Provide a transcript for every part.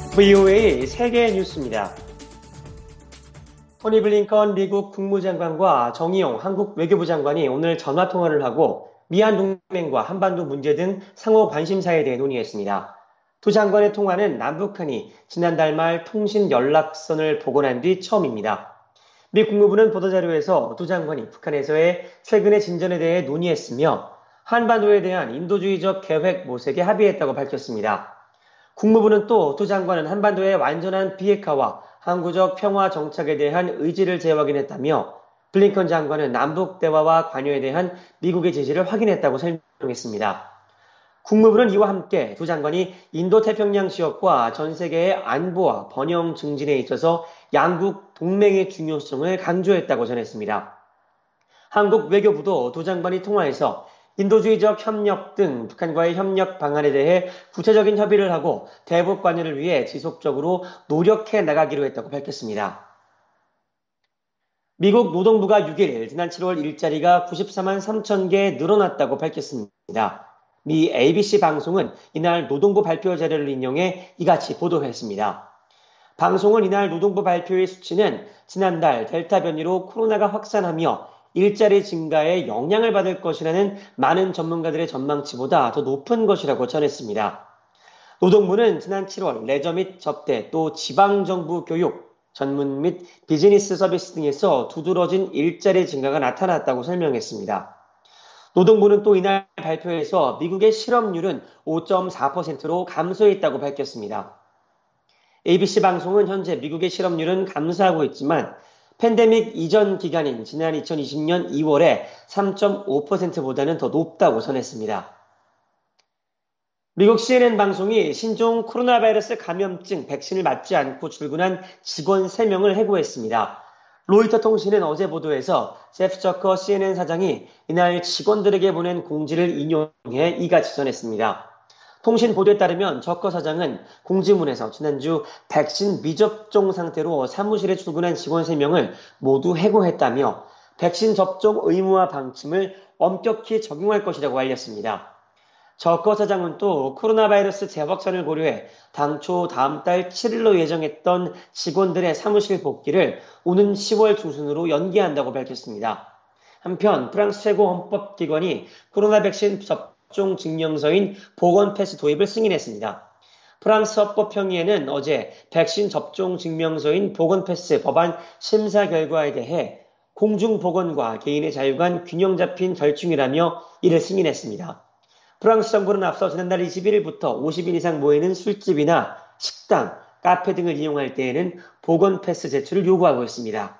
VOA 세계 뉴스입니다. 토니 블링컨 미국 국무장관과 정의용 한국 외교부 장관이 오늘 전화통화를 하고 미한 동맹과 한반도 문제 등 상호 관심사에 대해 논의했습니다. 두 장관의 통화는 남북한이 지난달 말 통신 연락선을 복원한 뒤 처음입니다. 미 국무부는 보도자료에서 두 장관이 북한에서의 최근의 진전에 대해 논의했으며 한반도에 대한 인도주의적 계획 모색에 합의했다고 밝혔습니다. 국무부는 또 두 장관은 한반도의 완전한 비핵화와 항구적 평화 정착에 대한 의지를 재확인했다며 블링컨 장관은 남북 대화와 관여에 대한 미국의 지지를 확인했다고 설명했습니다. 국무부는 이와 함께 두 장관이 인도태평양 지역과 전 세계의 안보와 번영 증진에 있어서 양국 동맹의 중요성을 강조했다고 전했습니다. 한국 외교부도 두 장관이 통화에서 인도주의적 협력 등 북한과의 협력 방안에 대해 구체적인 협의를 하고 대북 관여를 위해 지속적으로 노력해 나가기로 했다고 밝혔습니다. 미국 노동부가 6일 지난 7월 일자리가 94만 3천 개 늘어났다고 밝혔습니다. 미 ABC 방송은 이날 노동부 발표 자료를 인용해 이같이 보도했습니다. 방송은 이날 노동부 발표의 수치는 지난달 델타 변이로 코로나가 확산하며 일자리 증가에 영향을 받을 것이라는 많은 전문가들의 전망치보다 더 높은 것이라고 전했습니다. 노동부는 지난 7월 레저 및 접대 또 지방정부 교육, 전문 및 비즈니스 서비스 등에서 두드러진 일자리 증가가 나타났다고 설명했습니다. 노동부는 또 이날 발표에서 미국의 실업률은 5.4%로 감소했다고 밝혔습니다. ABC 방송은 현재 미국의 실업률은 감소하고 있지만 팬데믹 이전 기간인 지난 2020년 2월에 3.5%보다는 더 높다고 전했습니다. 미국 CNN 방송이 신종 코로나 바이러스 감염증 백신을 맞지 않고 출근한 직원 3명을 해고했습니다. 로이터 통신은 어제 보도에서 제프 저커 CNN 사장이 이날 직원들에게 보낸 공지를 인용해 이같이 전했습니다. 통신 보도에 따르면 저커 사장은 공지문에서 지난주 백신 미접종 상태로 사무실에 출근한 직원 3명을 모두 해고했다며 백신 접종 의무화 방침을 엄격히 적용할 것이라고 알렸습니다. 저커 사장은 또 코로나 바이러스 재확산을 고려해 당초 다음 달 7일로 예정했던 직원들의 사무실 복귀를 오는 10월 중순으로 연기한다고 밝혔습니다. 한편 프랑스 최고 헌법기관이 코로나 백신 접종 증명서인 보건 패스 도입을 승인했습니다. 프랑스 헌법평의회는 어제 백신 접종 증명서인 보건 패스 법안 심사 결과에 대해 공중보건과 개인의 자유 간 균형 잡힌 절충이라며 이를 승인했습니다. 프랑스 정부는 앞서 지난달 21일부터 50인 이상 모이는 술집이나 식당, 카페 등을 이용할 때에는 보건 패스 제출을 요구하고 있습니다.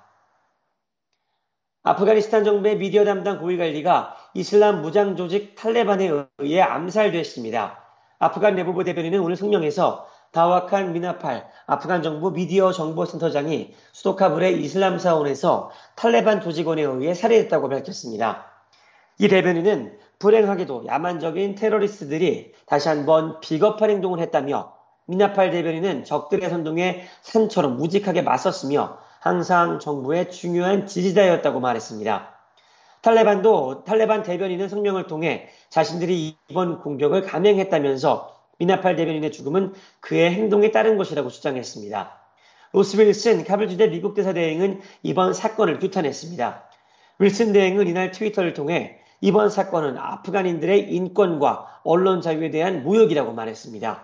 아프가니스탄 정부의 미디어 담당 고위관리가 이슬람 무장 조직 탈레반에 의해 암살됐습니다. 아프간 내무부 대변인은 오늘 성명에서 다와칸 미나팔 아프간 정부 미디어 정보센터장이 수도 카불의 이슬람 사원에서 탈레반 조직원에 의해 살해됐다고 밝혔습니다. 이 대변인은 불행하게도 야만적인 테러리스트들이 다시 한번 비겁한 행동을 했다며 미나팔 대변인은 적들의 선동에 산처럼 무직하게 맞섰으며 항상 정부의 중요한 지지자였다고 말했습니다. 탈레반 대변인은 성명을 통해 자신들이 이번 공격을 감행했다면서 미나팔 대변인의 죽음은 그의 행동에 따른 것이라고 주장했습니다. 로스 윌슨 카불주재 미국 대사 대행은 이번 사건을 규탄했습니다. 윌슨 대행은 이날 트위터를 통해 이번 사건은 아프간인들의 인권과 언론 자유에 대한 모욕이라고 말했습니다.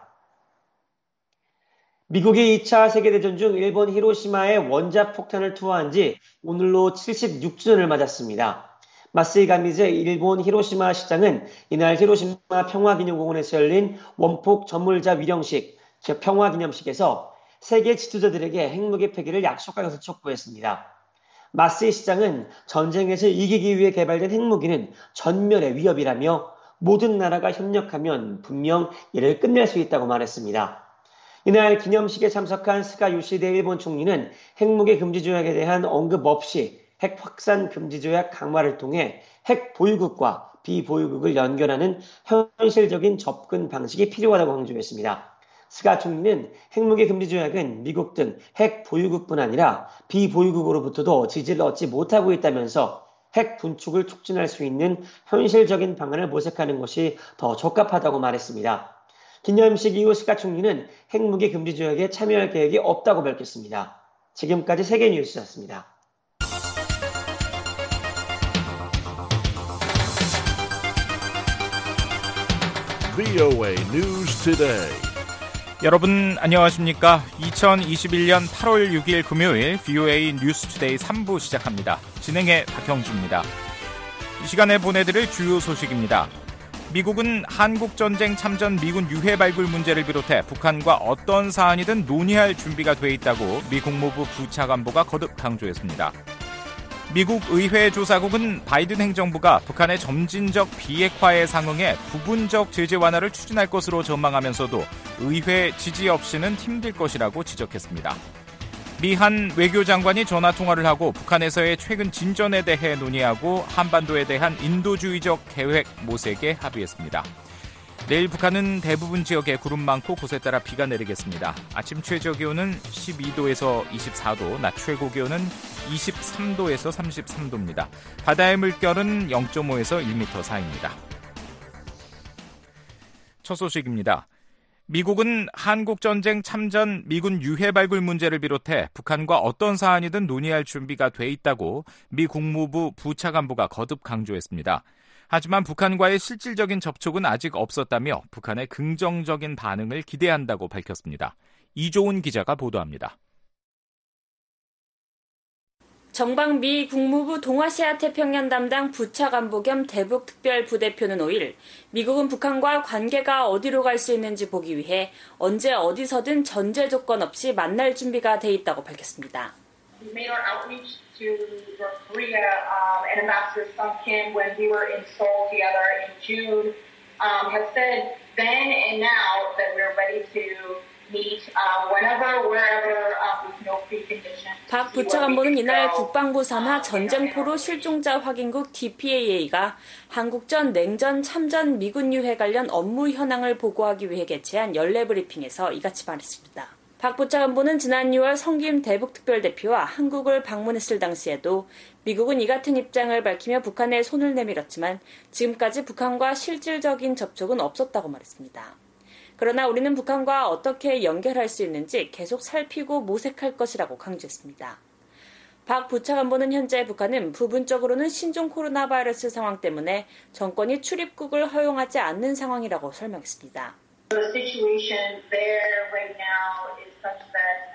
미국이 2차 세계대전 중 일본 히로시마에 원자폭탄을 투하한 지 오늘로 76주년을 맞았습니다. 마스이 가미즈 일본 히로시마 시장은 이날 히로시마 평화기념공원에서 열린 원폭 전물자 위령식, 즉 평화기념식에서 세계 지도자들에게 핵무기 폐기를 약속한 것을 촉구했습니다. 마스이 시장은 전쟁에서 이기기 위해 개발된 핵무기는 전멸의 위협이라며 모든 나라가 협력하면 분명 이를 끝낼 수 있다고 말했습니다. 이날 기념식에 참석한 스가 요시대 일본 총리는 핵무기 금지 조약에 대한 언급 없이 핵 확산 금지 조약 강화를 통해 핵 보유국과 비보유국을 연결하는 현실적인 접근 방식이 필요하다고 강조했습니다. 스가 총리는 핵무기 금지 조약은 미국 등 핵 보유국뿐 아니라 비보유국으로부터도 지지를 얻지 못하고 있다면서 핵 분축을 촉진할 수 있는 현실적인 방안을 모색하는 것이 더 적합하다고 말했습니다. 기념식 이후 스캇 총리는 핵무기 금지 조약에 참여할 계획이 없다고 밝혔습니다. 지금까지 세계뉴스였습니다. VOA News Today. 여러분 안녕하십니까? 2021년 8월 6일 금요일 VOA 뉴스 투데이 3부 시작합니다. 진행의 박형주입니다. 이 시간에 보내드릴 주요 소식입니다. 미국은 한국전쟁 참전 미군 유해 발굴 문제를 비롯해 북한과 어떤 사안이든 논의할 준비가 돼 있다고 미 국무부 부차관보가 거듭 강조했습니다. 미국 의회 조사국은 바이든 행정부가 북한의 점진적 비핵화에 상응해 부분적 제재 완화를 추진할 것으로 전망하면서도 의회 지지 없이는 힘들 것이라고 지적했습니다. 미 한 외교장관이 전화통화를 하고 북한에서의 최근 진전에 대해 논의하고 한반도에 대한 인도주의적 계획 모색에 합의했습니다. 내일 북한은 대부분 지역에 구름 많고 곳에 따라 비가 내리겠습니다. 아침 최저 기온은 12도에서 24도, 낮 최고 기온은 23도에서 33도입니다. 바다의 물결은 0.5에서 1m 사이입니다. 첫 소식입니다. 미국은 한국전쟁 참전 미군 유해 발굴 문제를 비롯해 북한과 어떤 사안이든 논의할 준비가 돼 있다고 미 국무부 부차관보가 거듭 강조했습니다. 하지만 북한과의 실질적인 접촉은 아직 없었다며 북한의 긍정적인 반응을 기대한다고 밝혔습니다. 이조은 기자가 보도합니다. 정방 미 국무부 동아시아 태평양 담당 부차관보 겸 대북 특별 부대표는 5일 미국은 북한과 관계가 어디로 갈 수 있는지 보기 위해 언제 어디서든 전제 조건 없이 만날 준비가 돼 있다고 밝혔습니다. We made our outreach to North Korea and Ambassador Sung Kim when we were in Seoul together in June has said then and now that we're ready to meet whenever, wherever with no precondition. 박 부차관보는 이날 국방부 산하 전쟁포로 실종자 확인국 DPAA가 한국전 냉전 참전 미군 유해 관련 업무 현황을 보고하기 위해 개최한 연례 브리핑에서 이같이 말했습니다. 박 부차관보는 지난 6월 성김 대북특별대표와 한국을 방문했을 당시에도 미국은 이 같은 입장을 밝히며 북한에 손을 내밀었지만 지금까지 북한과 실질적인 접촉은 없었다고 말했습니다. 그러나 우리는 북한과 어떻게 연결할 수 있는지 계속 살피고 모색할 것이라고 강조했습니다. 박 부차관보는 현재 북한은 부분적으로는 신종 코로나 바이러스 상황 때문에 정권이 출입국을 허용하지 않는 상황이라고 설명했습니다. The situation there right now is such that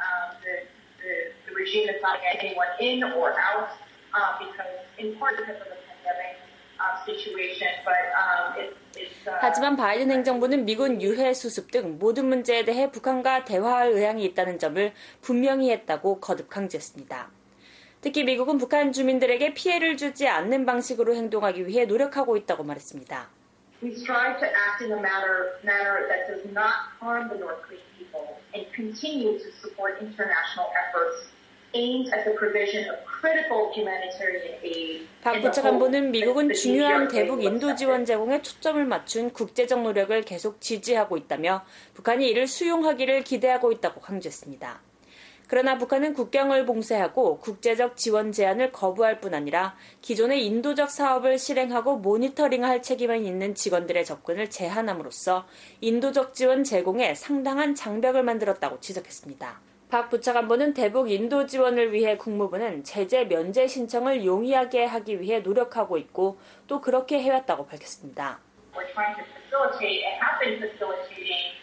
the regime is not getting anyone in or out because in part because of the pandemic situation, but 하지만 바이든 행정부는 미군 유해 수습 등 모든 문제에 대해 북한과 대화할 의향이 있다는 점을 분명히 했다고 거듭 강조했습니다. 특히 미국은 북한 주민들에게 피해를 주지 않는 방식으로 행동하기 위해 노력하고 있다고 말했습니다. We strive to act in a manner that does not harm the North Korean people and continue to support international efforts aimed at the provision of critical humanitarian aid. 박 부차관보는 미국은 중요한 대북 인도 지원 제공에 초점을 맞춘 국제적 노력을 계속 지지하고 있다며 북한이 이를 수용하기를 기대하고 있다고 강조했습니다. 그러나 북한은 국경을 봉쇄하고 국제적 지원 제한을 거부할 뿐 아니라 기존의 인도적 사업을 실행하고 모니터링할 책임이 있는 직원들의 접근을 제한함으로써 인도적 지원 제공에 상당한 장벽을 만들었다고 지적했습니다. 박 부차관보는 대북 인도 지원을 위해 국무부는 제재 면제 신청을 용이하게 하기 위해 노력하고 있고 또 그렇게 해왔다고 밝혔습니다. We're trying to facilitate and have been facilitating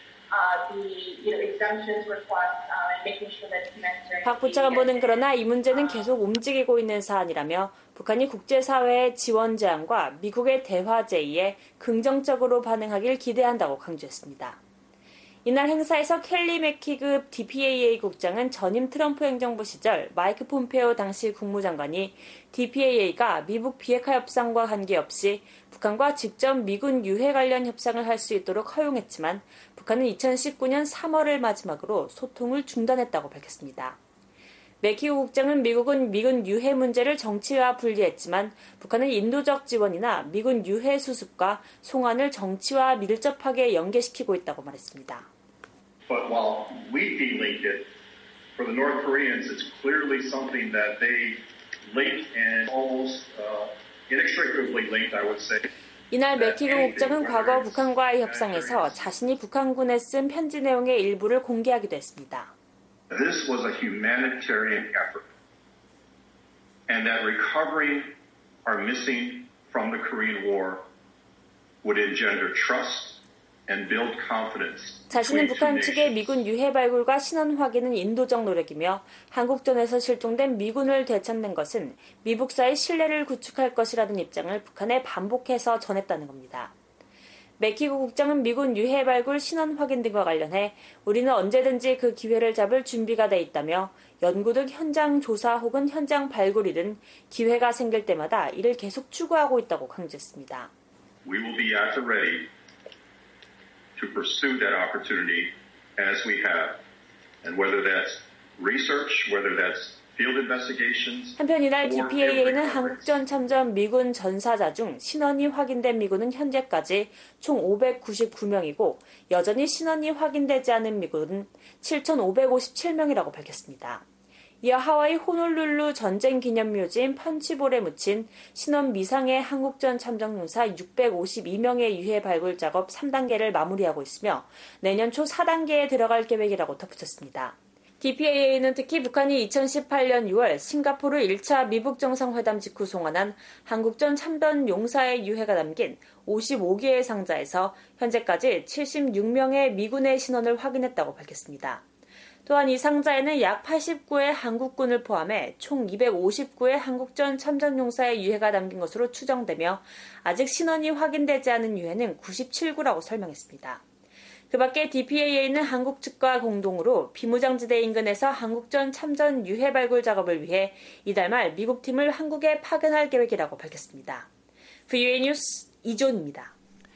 the exemptions request and making sure that humanitarian. 박 부차관보는 그러나 이 문제는 계속 움직이고 있는 사안이라며 북한이 국제사회의 지원 제안과 미국의 대화 제의에 긍정적으로 반응하길 기대한다고 강조했습니다. 이날 행사에서 켈리 맥키급 DPAA 국장은 전임 트럼프 행정부 시절 마이크 폼페오 당시 국무장관이 DPAA가 미국 비핵화 협상과 관계없이 북한과 직접 미군 유해 관련 협상을 할 수 있도록 허용했지만 북한은 2019년 3월을 마지막으로 소통을 중단했다고 밝혔습니다. 맥키오 국장은 미국은 미군 유해 문제를 정치와 분리했지만 북한은 인도적 지원이나 미군 유해 수습과 송환을 정치와 밀접하게 연계시키고 있다고 말했습니다. But while we delinked it, for the North Koreans, it's clearly something that they linked and almost inextricably linked, I would say. 이날 매키그 국장은 과거 북한과의 협상에서 자신이 북한군에 쓴 편지 내용의 일부를 공개하기도 했습니다. This was a humanitarian effort, and that recovering our missing from the Korean War would engender trust and build confidence. 자신은 북한 측의 미군 유해 발굴과 신원 확인은 인도적 노력이며 한국전에서 실종된 미군을 되찾는 것은 미북사의 신뢰를 구축할 것이라는 입장을 북한에 반복해서 전했다는 겁니다. 매키그 국장은 미군 유해 발굴 신원 확인 등과 관련해 우리는 언제든지 그 기회를 잡을 준비가 돼 있다며 연구 등 현장 조사 혹은 현장 발굴이든 기회가 생길 때마다 이를 계속 추구하고 있다고 강조했습니다. We will be at the ready to pursue that opportunity as we have, and whether that's research, whether that's field investigations. 한편 이날 DPAA는 한국전 참전 미군 전사자 중 신원이 확인된 미군은 현재까지 총 599명이고 여전히 신원이 확인되지 않은 미군은 7,557명이라고 밝혔습니다. 이어 하와이 호놀룰루 전쟁기념묘지인 펀치볼에 묻힌 신원 미상의 한국전 참전용사 652명의 유해 발굴 작업 3단계를 마무리하고 있으며 내년 초 4단계에 들어갈 계획이라고 덧붙였습니다. DPAA는 특히 북한이 2018년 6월 싱가포르 1차 미북 정상회담 직후 송환한 한국전 참전 용사의 유해가 담긴 55개의 상자에서 현재까지 76명의 미군의 신원을 확인했다고 밝혔습니다. 또한 이 상자에는 약 89의 한국군을 포함해 총 259의 한국전 참전용사의 유해가 담긴 것으로 추정되며 아직 신원이 확인되지 않은 유해는 97구라고 설명했습니다. 그 밖에 DPAA는 한국 측과 공동으로 비무장지대 인근에서 한국전 참전 유해 발굴 작업을 위해 이달 말 미국 팀을 한국에 파견할 계획이라고 밝혔습니다. VOA 뉴스 이존입니다.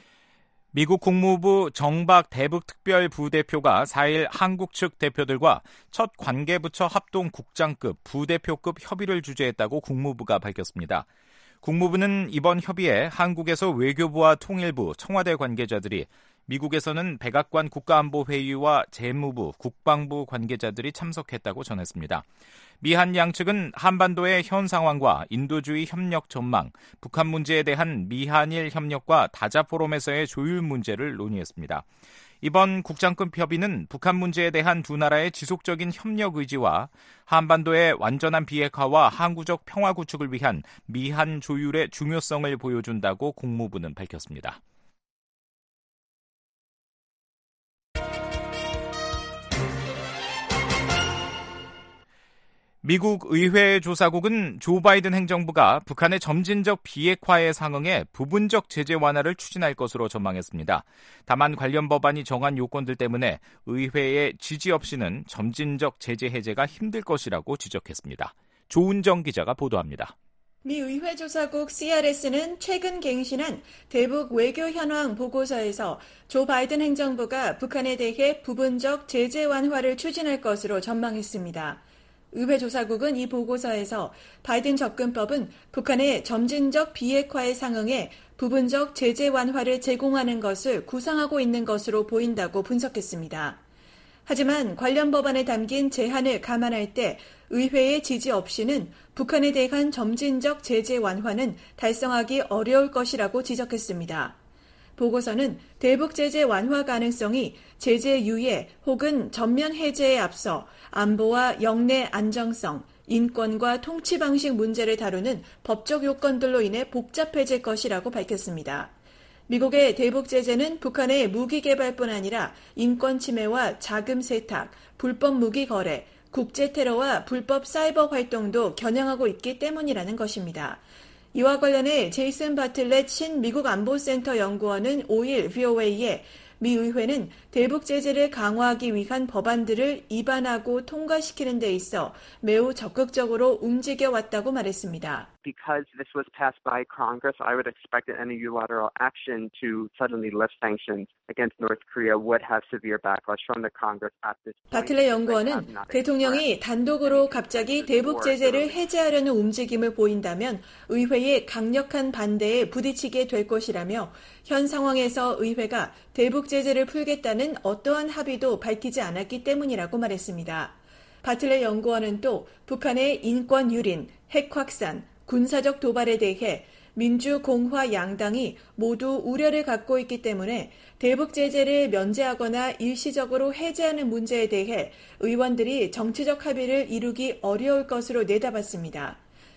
미국 국무부 정박 대북 특별 부대표가 4일 한국 측 대표들과 첫 관계부처 합동 국장급 부대표급 협의를 주재했다고 국무부가 밝혔습니다. 국무부는 이번 협의에 한국에서 외교부와 통일부, 청와대 관계자들이, 미국에서는 백악관 국가안보회의와 재무부, 국방부 관계자들이 참석했다고 전했습니다. 미한 양측은 한반도의 현 상황과 인도주의 협력 전망, 북한 문제에 대한 미한일 협력과 다자 포럼에서의 조율 문제를 논의했습니다. 이번 국장급 협의는 북한 문제에 대한 두 나라의 지속적인 협력 의지와 한반도의 완전한 비핵화와 항구적 평화 구축을 위한 미한 조율의 중요성을 보여준다고 국무부는 밝혔습니다. 미국 의회 조사국은 조 바이든 행정부가 북한의 점진적 비핵화에 상응해 부분적 제재 완화를 추진할 것으로 전망했습니다. 다만 관련 법안이 정한 요건들 때문에 의회의 지지 없이는 점진적 제재 해제가 힘들 것이라고 지적했습니다. 조은정 기자가 보도합니다. 미 의회 조사국 CRS는 최근 갱신한 대북 외교 현황 보고서에서 조 바이든 행정부가 북한에 대해 부분적 제재 완화를 추진할 것으로 전망했습니다. 의회 조사국은 이 보고서에서 바이든 접근법은 북한의 점진적 비핵화에 상응해 부분적 제재 완화를 제공하는 것을 구상하고 있는 것으로 보인다고 분석했습니다. 하지만 관련 법안에 담긴 제한을 감안할 때 의회의 지지 없이는 북한에 대한 점진적 제재 완화는 달성하기 어려울 것이라고 지적했습니다. 보고서는 대북 제재 완화 가능성이 제재 유예 혹은 전면 해제에 앞서 안보와 영내 안정성, 인권과 통치 방식 문제를 다루는 법적 요건들로 인해 복잡해질 것이라고 밝혔습니다. 미국의 대북 제재는 북한의 무기 개발뿐 아니라 인권 침해와 자금 세탁, 불법 무기 거래, 국제 테러와 불법 사이버 활동도 겨냥하고 있기 때문이라는 것입니다. 이와 관련해 제이슨 바틀렛 신미국 안보센터 연구원은 5일 VOA에 미 의회는 대북 제재를 강화하기 위한 법안들을 입안하고 통과시키는 데 있어 매우 적극적으로 움직여왔다고 말했습니다. Because this was passed by Congress, I would expect that any unilateral action to suddenly lift sanctions against North Korea would have severe backlash from the Congress at this point. 바틀렛 연구원은 대통령이 단독으로 갑자기 대북 제재를 해제하려는 움직임을 보인다면 의회의 강력한 반대에 부딪히게 될 것이라며 현 상황에서 의회가 대북 제재를 풀겠다는 어떠한 합의도 밝히지 않았기 때문이라고 말했습니다. 바틀렛 연구원은 또 북한의 인권 유린, 핵 확산, 군사적 도발에 대해 민주, 공화 양당이 모두 우려를 갖고 있기 때문에 대북 제재를 면제하거나 일시적으로 해제하는 문제에 대해 의원들이 정치적 합의를 이루기 어려울 것으로 내다봤습니다.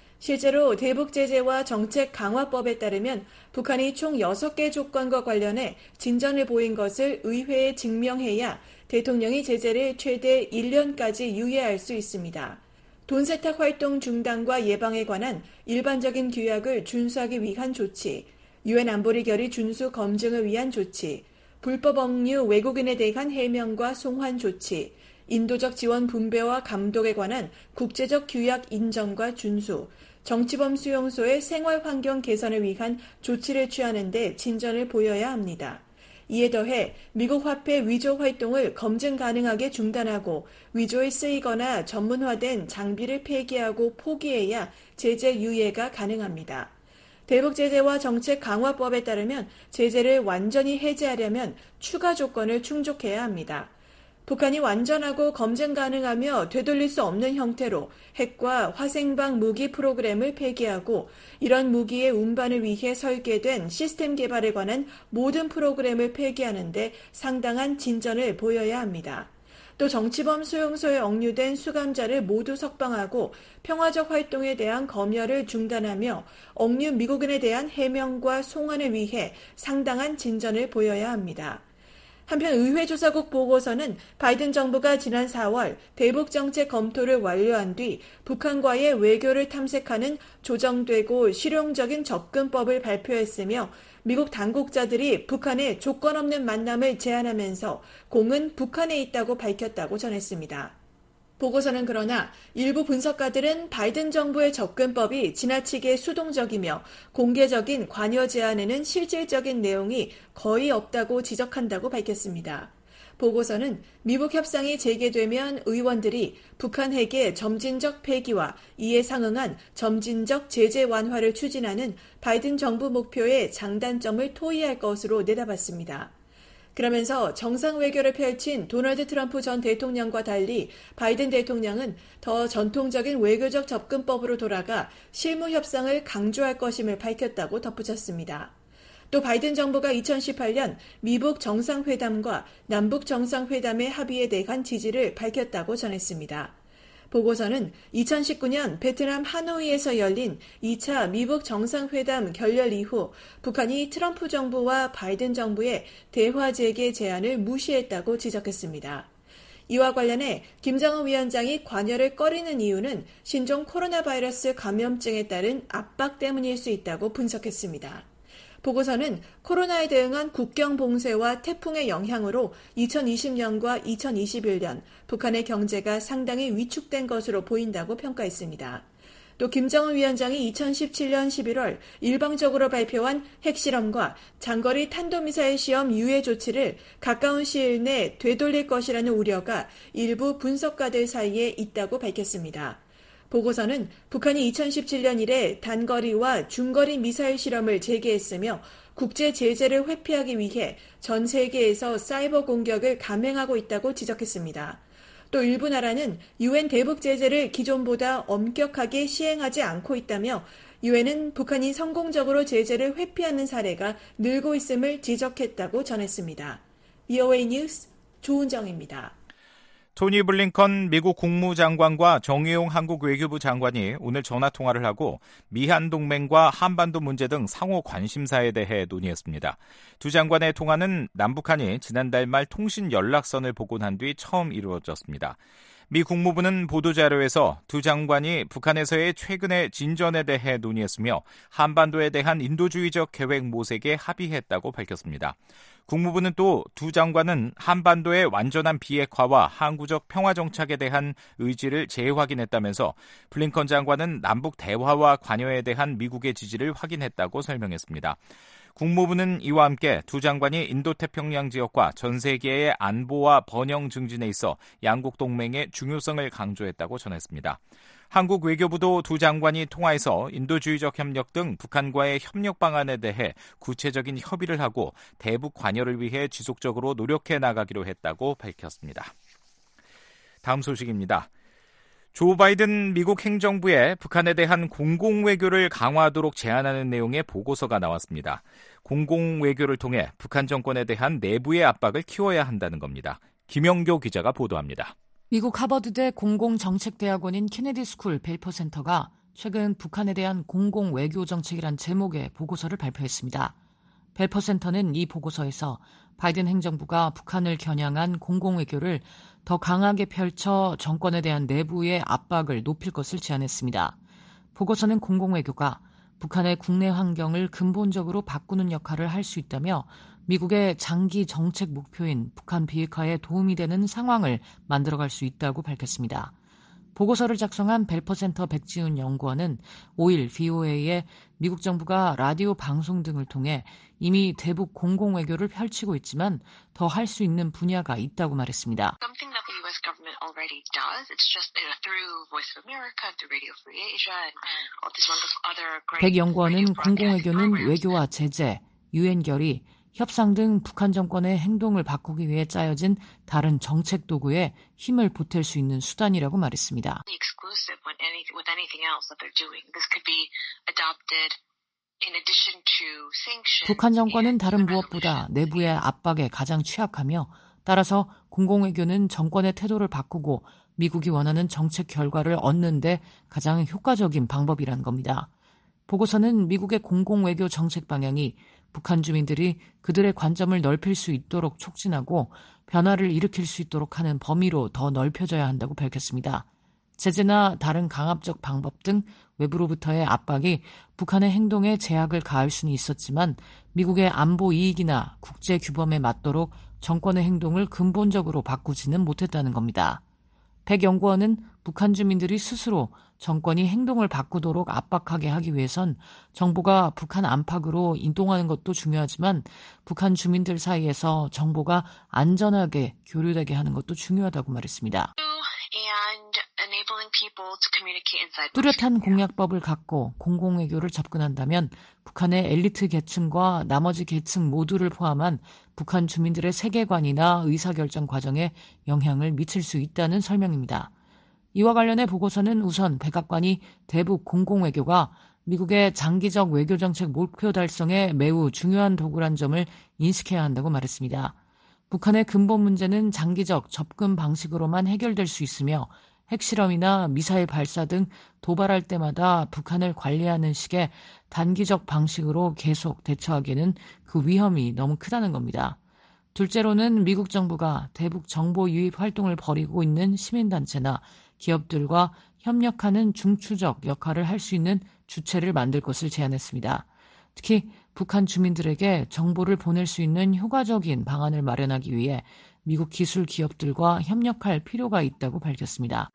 실제로 대북 제재와 정책 강화법에 따르면 북한이 총 6개 조건과 관련해 진전을 보인 것을 의회에 증명해야 대통령이 제재를 최대 1년까지 유예할 수 있습니다. 돈 세탁 활동 중단과 예방에 관한 일반적인 규약을 준수하기 위한 조치, 유엔 안보리 결의 준수 검증을 위한 조치, 불법 억류 외국인에 대한 해명과 송환 조치, 인도적 지원 분배와 감독에 관한 국제적 규약 인정과 준수, 정치범 수용소의 생활 환경 개선을 위한 조치를 취하는 데 진전을 보여야 합니다. 이에 더해 미국 화폐 위조 활동을 검증 가능하게 중단하고 위조에 쓰이거나 전문화된 장비를 폐기하고 포기해야 제재 유예가 가능합니다. 대북 제재와 정책 강화법에 따르면 제재를 완전히 해제하려면 추가 조건을 충족해야 합니다. 북한이 완전하고 검증 가능하며 되돌릴 수 없는 형태로 핵과 화생방 무기 프로그램을 폐기하고 이런 무기의 운반을 위해 설계된 시스템 개발에 관한 모든 프로그램을 폐기하는 데 상당한 진전을 보여야 합니다. 또 정치범 수용소에 억류된 수감자를 모두 석방하고 평화적 활동에 대한 검열을 중단하며 억류 미국인에 대한 해명과 송환을 위해 상당한 진전을 보여야 합니다. 한편 의회조사국 보고서는 바이든 정부가 지난 4월 대북 정책 검토를 완료한 뒤 북한과의 외교를 탐색하는 조정되고 실용적인 접근법을 발표했으며 미국 당국자들이 북한의 조건 없는 만남을 제안하면서 공은 북한에 있다고 밝혔다고 전했습니다. 보고서는 그러나 일부 분석가들은 바이든 정부의 접근법이 지나치게 수동적이며 공개적인 관여 제안에는 실질적인 내용이 거의 없다고 지적한다고 밝혔습니다. 보고서는 미북 협상이 재개되면 의원들이 북한 핵의 점진적 폐기와 이에 상응한 점진적 제재 완화를 추진하는 바이든 정부 목표의 장단점을 토의할 것으로 내다봤습니다. 그러면서 정상 외교를 펼친 도널드 트럼프 전 대통령과 달리 바이든 대통령은 더 전통적인 외교적 접근법으로 돌아가 실무 협상을 강조할 것임을 밝혔다고 덧붙였습니다. 또 바이든 정부가 2018년 미북 정상회담과 남북 정상회담의 합의에 대한 지지를 밝혔다고 전했습니다. 보고서는 2019년 베트남 하노이에서 열린 2차 미북 정상회담 결렬 이후 북한이 트럼프 정부와 바이든 정부의 대화 재개 제안을 무시했다고 지적했습니다. 이와 관련해 김정은 위원장이 관여를 꺼리는 이유는 신종 코로나 바이러스 감염증에 따른 압박 때문일 수 있다고 분석했습니다. 보고서는 코로나에 대응한 국경 봉쇄와 태풍의 영향으로 2020년과 2021년 북한의 경제가 상당히 위축된 것으로 보인다고 평가했습니다. 또 김정은 위원장이 2017년 11월 일방적으로 발표한 핵실험과 장거리 탄도미사일 시험 유예 조치를 가까운 시일 내 되돌릴 것이라는 우려가 일부 분석가들 사이에 있다고 밝혔습니다. 보고서는 북한이 2017년 이래 단거리와 중거리 미사일 실험을 재개했으며 국제 제재를 회피하기 위해 전 세계에서 사이버 공격을 감행하고 있다고 지적했습니다. 또 일부 나라는 유엔 대북 제재를 기존보다 엄격하게 시행하지 않고 있다며 유엔은 북한이 성공적으로 제재를 회피하는 사례가 늘고 있음을 지적했다고 전했습니다. VOA 뉴스 조은정입니다. 토니 블링컨 미국 국무장관과 정의용 한국 외교부 장관이 오늘 전화통화를 하고 미한 동맹과 한반도 문제 등 상호 관심사에 대해 논의했습니다. 두 장관의 통화는 남북한이 지난달 말 통신 연락선을 복원한 뒤 처음 이루어졌습니다. 미 국무부는 보도자료에서 두 장관이 북한에서의 최근의 진전에 대해 논의했으며 한반도에 대한 인도주의적 계획 모색에 합의했다고 밝혔습니다. 국무부는 또 두 장관은 한반도의 완전한 비핵화와 항구적 평화 정착에 대한 의지를 재확인했다면서 블링컨 장관은 남북 대화와 관여에 대한 미국의 지지를 확인했다고 설명했습니다. 국무부는 이와 함께 두 장관이 인도태평양 지역과 전 세계의 안보와 번영 증진에 있어 양국 동맹의 중요성을 강조했다고 전했습니다. 한국 외교부도 두 장관이 통화에서 인도주의적 협력 등 북한과의 협력 방안에 대해 구체적인 협의를 하고 대북 관여를 위해 지속적으로 노력해 나가기로 했다고 밝혔습니다. 다음 소식입니다. 조 바이든 미국 행정부에 북한에 대한 공공외교를 강화하도록 제안하는 내용의 보고서가 나왔습니다. 공공외교를 통해 북한 정권에 대한 내부의 압박을 키워야 한다는 겁니다. 김영교 기자가 보도합니다. 미국 하버드대 공공정책대학원인 케네디 스쿨 벨퍼 센터가 최근 북한에 대한 공공외교정책이란 제목의 보고서를 발표했습니다. 벨퍼 센터는 이 보고서에서 바이든 행정부가 북한을 겨냥한 공공외교를 더 강하게 펼쳐 정권에 대한 내부의 압박을 높일 것을 제안했습니다. 보고서는 공공외교가 북한의 국내 환경을 근본적으로 바꾸는 역할을 할 수 있다며 미국의 장기 정책 목표인 북한 비핵화에 도움이 되는 상황을 만들어갈 수 있다고 밝혔습니다. 보고서를 작성한 벨퍼센터 백지훈 연구원은 5일 VOA에 미국 정부가 라디오 방송 등을 통해 이미 대북 공공외교를 펼치고 있지만 더 할 수 있는 분야가 있다고 말했습니다. 백 연구원은 공공외교는 외교와 제재, 유엔 결의, 협상 등 북한 정권의 행동을 바꾸기 위해 짜여진 다른 정책 도구에 힘을 보탤 수 있는 수단이라고 말했습니다. 북한 정권은 다른 무엇보다 내부의 압박에 가장 취약하며 따라서 공공외교는 정권의 태도를 바꾸고 미국이 원하는 정책 결과를 얻는 데 가장 효과적인 방법이라는 겁니다. 보고서는 미국의 공공외교 정책 방향이 북한 주민들이 그들의 관점을 넓힐 수 있도록 촉진하고 변화를 일으킬 수 있도록 하는 범위로 더 넓혀져야 한다고 밝혔습니다. 제재나 다른 강압적 방법 등 외부로부터의 압박이 북한의 행동에 제약을 가할 수는 있었지만 미국의 안보 이익이나 국제 규범에 맞도록 정권의 행동을 근본적으로 바꾸지는 못했다는 겁니다. 백 연구원은 북한 주민들이 스스로 정권이 행동을 바꾸도록 압박하게 하기 위해선 정보가 북한 안팎으로 이동하는 것도 중요하지만 북한 주민들 사이에서 정보가 안전하게 교류되게 하는 것도 중요하다고 말했습니다. 뚜렷한 공약법을 갖고 공공외교를 접근한다면 북한의 엘리트 계층과 나머지 계층 모두를 포함한 북한 주민들의 세계관이나 의사결정 과정에 영향을 미칠 수 있다는 설명입니다. 이와 관련해 보고서는 우선 백악관이 대북 공공외교가 미국의 장기적 외교정책 목표 달성에 매우 중요한 도구란 점을 인식해야 한다고 말했습니다. 북한의 근본 문제는 장기적 접근 방식으로만 해결될 수 있으며 핵실험이나 미사일 발사 등 도발할 때마다 북한을 관리하는 식의 단기적 방식으로 계속 대처하기에는 그 위험이 너무 크다는 겁니다. 둘째로는 미국 정부가 대북 정보 유입 활동을 벌이고 있는 시민단체나 기업들과 협력하는 중추적 역할을 할 수 있는 주체를 만들 것을 제안했습니다. 특히 북한 주민들에게 정보를 보낼 수 있는 효과적인 방안을 마련하기 위해 미국 기술 기업들과 협력할 필요가 있다고 밝혔습니다.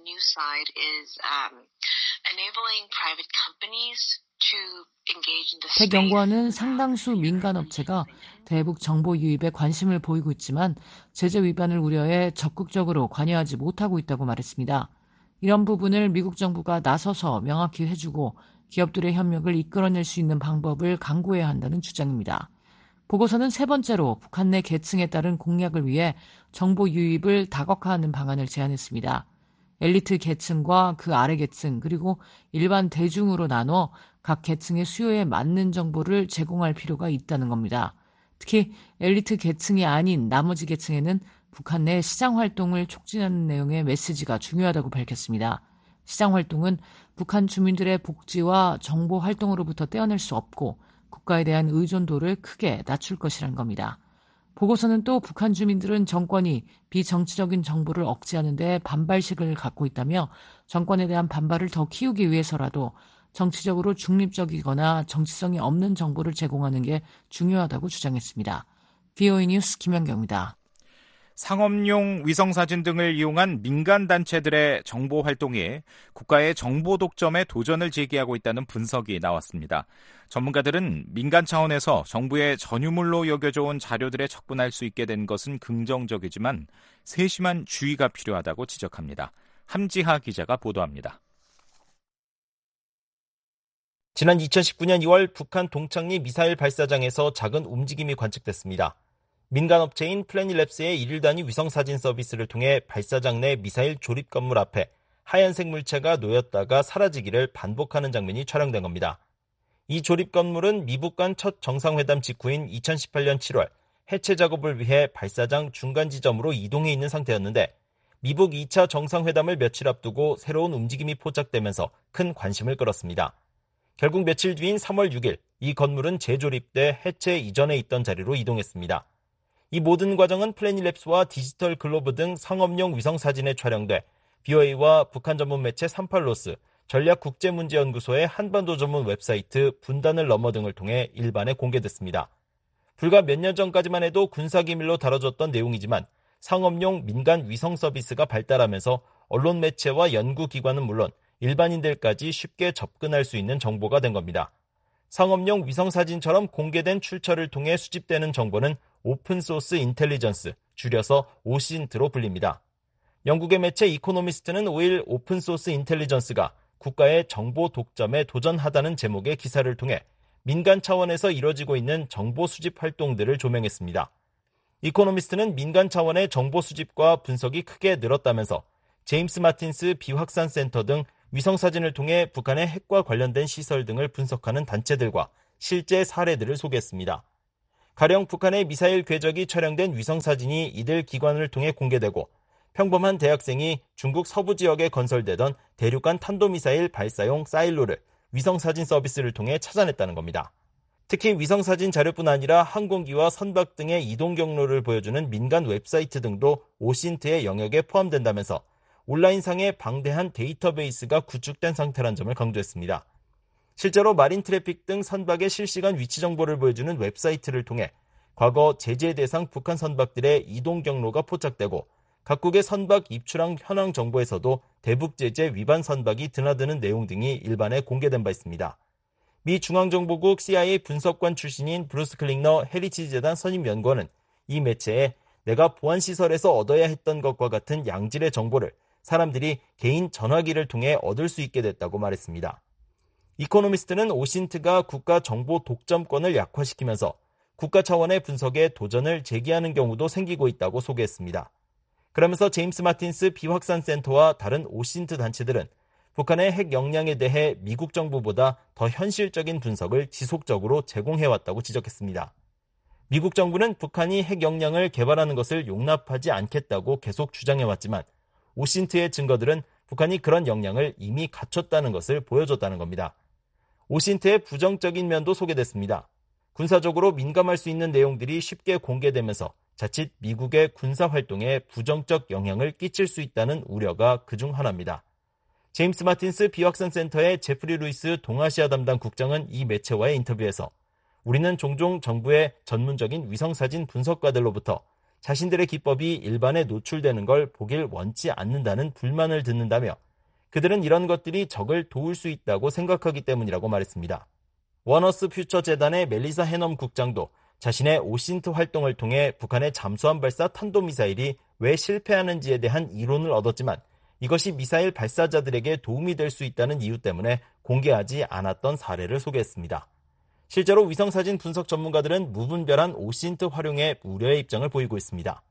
백 연구원은 상당수 민간업체가 대북 정보 유입에 관심을 보이고 있지만 제재 위반을 우려해 적극적으로 관여하지 못하고 있다고 말했습니다. 이런 부분을 미국 정부가 나서서 명확히 해주고 기업들의 협력을 이끌어낼 수 있는 방법을 강구해야 한다는 주장입니다. 보고서는 세 번째로 북한 내 계층에 따른 공략을 위해 정보 유입을 다각화하는 방안을 제안했습니다. 엘리트 계층과 그 아래 계층 그리고 일반 대중으로 나눠 각 계층의 수요에 맞는 정보를 제공할 필요가 있다는 겁니다. 특히 엘리트 계층이 아닌 나머지 계층에는 북한 내 시장 활동을 촉진하는 내용의 메시지가 중요하다고 밝혔습니다. 시장 활동은 북한 주민들의 복지와 정보 활동으로부터 떼어낼 수 없고 국가에 대한 의존도를 크게 낮출 것이란 겁니다. 보고서는 또 북한 주민들은 정권이 비정치적인 정보를 억제하는 데 반발식을 갖고 있다며 정권에 대한 반발을 더 키우기 위해서라도 정치적으로 중립적이거나 정치성이 없는 정보를 제공하는 게 중요하다고 주장했습니다. VOA 뉴스 김연경입니다. 상업용 위성사진 등을 이용한 민간단체들의 정보 활동이 국가의 정보 독점에 도전을 제기하고 있다는 분석이 나왔습니다. 전문가들은 민간 차원에서 정부의 전유물로 여겨져 온 자료들에 접근할 수 있게 된 것은 긍정적이지만 세심한 주의가 필요하다고 지적합니다. 함지하 기자가 보도합니다. 지난 2019년 2월 북한 동창리 미사일 발사장에서 작은 움직임이 관측됐습니다. 민간업체인 플래닛랩스의 1일 단위 위성사진 서비스를 통해 발사장 내 미사일 조립 건물 앞에 하얀색 물체가 놓였다가 사라지기를 반복하는 장면이 촬영된 겁니다. 이 조립 건물은 미북 간 첫 정상회담 직후인 2018년 7월 해체 작업을 위해 발사장 중간 지점으로 이동해 있는 상태였는데 미북 2차 정상회담을 며칠 앞두고 새로운 움직임이 포착되면서 큰 관심을 끌었습니다. 결국 며칠 뒤인 3월 6일 이 건물은 재조립돼 해체 이전에 있던 자리로 이동했습니다. 이 모든 과정은 플래닛랩스와 디지털 글로브 등 상업용 위성사진에 촬영돼 BOA와 북한 전문 매체 38로스, 전략국제문제연구소의 한반도 전문 웹사이트 분단을 넘어 등을 통해 일반에 공개됐습니다. 불과 몇 년 전까지만 해도 군사기밀로 다뤄졌던 내용이지만 상업용 민간 위성 서비스가 발달하면서 언론 매체와 연구기관은 물론 일반인들까지 쉽게 접근할 수 있는 정보가 된 겁니다. 상업용 위성사진처럼 공개된 출처를 통해 수집되는 정보는 오픈소스 인텔리전스, 줄여서 오신트로 불립니다. 영국의 매체 이코노미스트는 5일 오픈소스 인텔리전스가 국가의 정보 독점에 도전하다는 제목의 기사를 통해 민간 차원에서 이뤄지고 있는 정보 수집 활동들을 조명했습니다. 이코노미스트는 민간 차원의 정보 수집과 분석이 크게 늘었다면서 제임스 마틴스 비확산 센터 등 위성사진을 통해 북한의 핵과 관련된 시설 등을 분석하는 단체들과 실제 사례들을 소개했습니다. 가령 북한의 미사일 궤적이 촬영된 위성사진이 이들 기관을 통해 공개되고 평범한 대학생이 중국 서부 지역에 건설되던 대륙간 탄도미사일 발사용 사일로를 위성사진 서비스를 통해 찾아냈다는 겁니다. 특히 위성사진 자료뿐 아니라 항공기와 선박 등의 이동 경로를 보여주는 민간 웹사이트 등도 오신트의 영역에 포함된다면서 온라인상의 방대한 데이터베이스가 구축된 상태란 점을 강조했습니다. 실제로 마린 트래픽 등 선박의 실시간 위치 정보를 보여주는 웹사이트를 통해 과거 제재 대상 북한 선박들의 이동 경로가 포착되고 각국의 선박 입출항 현황 정보에서도 대북 제재 위반 선박이 드나드는 내용 등이 일반에 공개된 바 있습니다. 미 중앙정보국 CIA 분석관 출신인 브루스 클링너 헤리티지 재단 선임 연구원은 이 매체에 내가 보안시설에서 얻어야 했던 것과 같은 양질의 정보를 사람들이 개인 전화기를 통해 얻을 수 있게 됐다고 말했습니다. 이코노미스트는 오신트가 국가 정보 독점권을 약화시키면서 국가 차원의 분석에 도전을 제기하는 경우도 생기고 있다고 소개했습니다. 그러면서 제임스 마틴스 비확산 센터와 다른 오신트 단체들은 북한의 핵 역량에 대해 미국 정부보다 더 현실적인 분석을 지속적으로 제공해왔다고 지적했습니다. 미국 정부는 북한이 핵 역량을 개발하는 것을 용납하지 않겠다고 계속 주장해왔지만 오신트의 증거들은 북한이 그런 역량을 이미 갖췄다는 것을 보여줬다는 겁니다. 오신트의 부정적인 면도 소개됐습니다. 군사적으로 민감할 수 있는 내용들이 쉽게 공개되면서 자칫 미국의 군사활동에 부정적 영향을 끼칠 수 있다는 우려가 그중 하나입니다. 제임스 마틴스 비확산 센터의 제프리 루이스 동아시아 담당 국장은 이 매체와의 인터뷰에서 우리는 종종 정부의 전문적인 위성사진 분석가들로부터 자신들의 기법이 일반에 노출되는 걸 보길 원치 않는다는 불만을 듣는다며 그들은 이런 것들이 적을 도울 수 있다고 생각하기 때문이라고 말했습니다. 원어스 퓨처 재단의 멜리사 해넘 국장도 자신의 오신트 활동을 통해 북한의 잠수함 발사 탄도미사일이 왜 실패하는지에 대한 이론을 얻었지만 이것이 미사일 발사자들에게 도움이 될 수 있다는 이유 때문에 공개하지 않았던 사례를 소개했습니다. 실제로 위성사진 분석 전문가들은 무분별한 오신트 활용에 우려의 입장을 보이고 있습니다.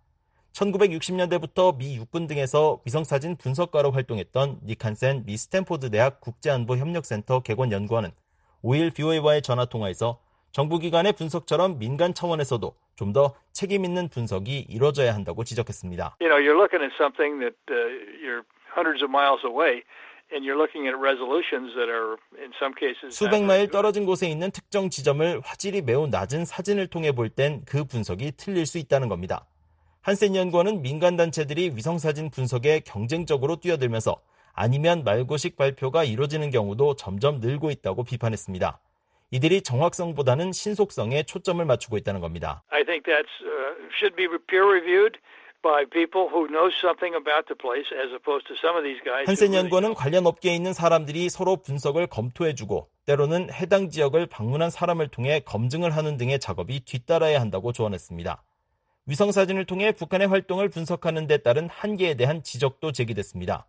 1960년대부터 미 육군 등에서 위성사진 분석가로 활동했던 닉 한센 미 스탠포드 대학 국제안보협력센터 개관 연구원은 5일 BOA와의 전화통화에서 정부기관의 분석처럼 민간 차원에서도 좀 더 책임 있는 분석이 이루어져야 한다고 지적했습니다. You're looking at something that you're hundreds of miles away. And you're looking at resolutions that are in some cases 수백 마일 떨어진 곳에 있는 특정 지점을 화질이 매우 낮은 사진을 통해 볼 땐 그 분석이 틀릴 수 있다는 겁니다. 한센 연구원은 민간 단체들이 위성사진 분석에 경쟁적으로 뛰어들면서 아니면 말고식 발표가 이루어지는 경우도 점점 늘고 있다고 비판했습니다. 이들이 정확성보다는 신속성에 초점을 맞추고 있다는 겁니다. I think that should be peer reviewed. By people who know something about the place as opposed to some of these guys. 한센 연구원은 관련 업계에 있는 사람들이 서로 분석을 검토해주고 때로는 해당 지역을 방문한 사람을 통해 검증을 하는 등의 작업이 뒤따라야 한다고 조언했습니다. 위성사진을 통해 북한의 활동을 분석하는 데 따른 한계에 대한 지적도 제기됐습니다.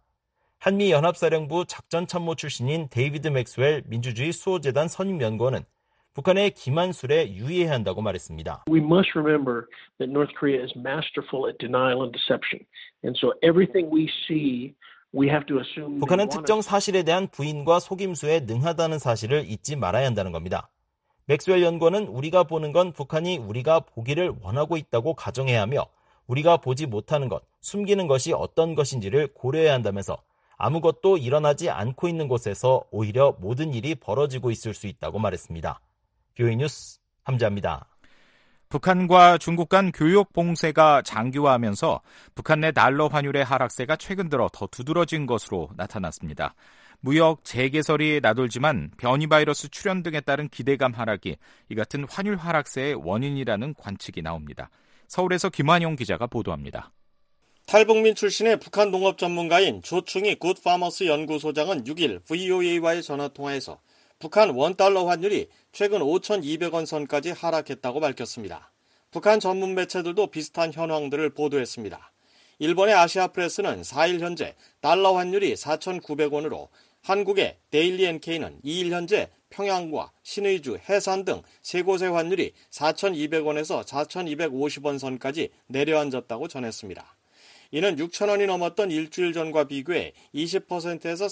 한미연합사령부 작전참모 출신인 데이비드 맥스웰 민주주의 수호재단 선임연구원은 북한의 기만술에 유의해야 한다고 말했습니다. We must remember that North Korea is masterful at denial and deception. And so everything we see 북한은 특정 사실에 대한 부인과 속임수에 능하다는 사실을 잊지 말아야 한다는 겁니다. 맥스웰 연구원은 우리가 보는 건 북한이 우리가 보기를 원하고 있다고 가정해야 하며 우리가 보지 못하는 것, 숨기는 것이 어떤 것인지를 고려해야 한다면서 아무것도 일어나지 않고 있는 곳에서 오히려 모든 일이 벌어지고 있을 수 있다고 말했습니다. VOA 뉴스 함재합니다. 북한과 중국 간 교역 봉쇄가 장기화하면서 북한 내 달러 환율의 하락세가 최근 들어 더 두드러진 것으로 나타났습니다. 무역 재개설이 나돌지만 변이 바이러스 출현 등에 따른 기대감 하락이 이 같은 환율 하락세의 원인이라는 관측이 나옵니다. 서울에서 김환용 기자가 보도합니다. 탈북민 출신의 북한 농업 전문가인 조충희 굿파머스 연구소장은 6일 VOA와의 전화통화에서 북한 원달러 환율이 최근 5,200원 선까지 하락했다고 밝혔습니다. 북한 전문 매체들도 비슷한 현황들을 보도했습니다. 일본의 아시아프레스는 4일 현재 달러 환율이 4,900원으로 한국의 데일리 NK는 2일 현재 평양과 신의주, 해산 등 세 곳의 환율이 4,200원에서 4,250원 선까지 내려앉았다고 전했습니다. 이는 6,000원이 넘었던 일주일 전과 비교해 20%에서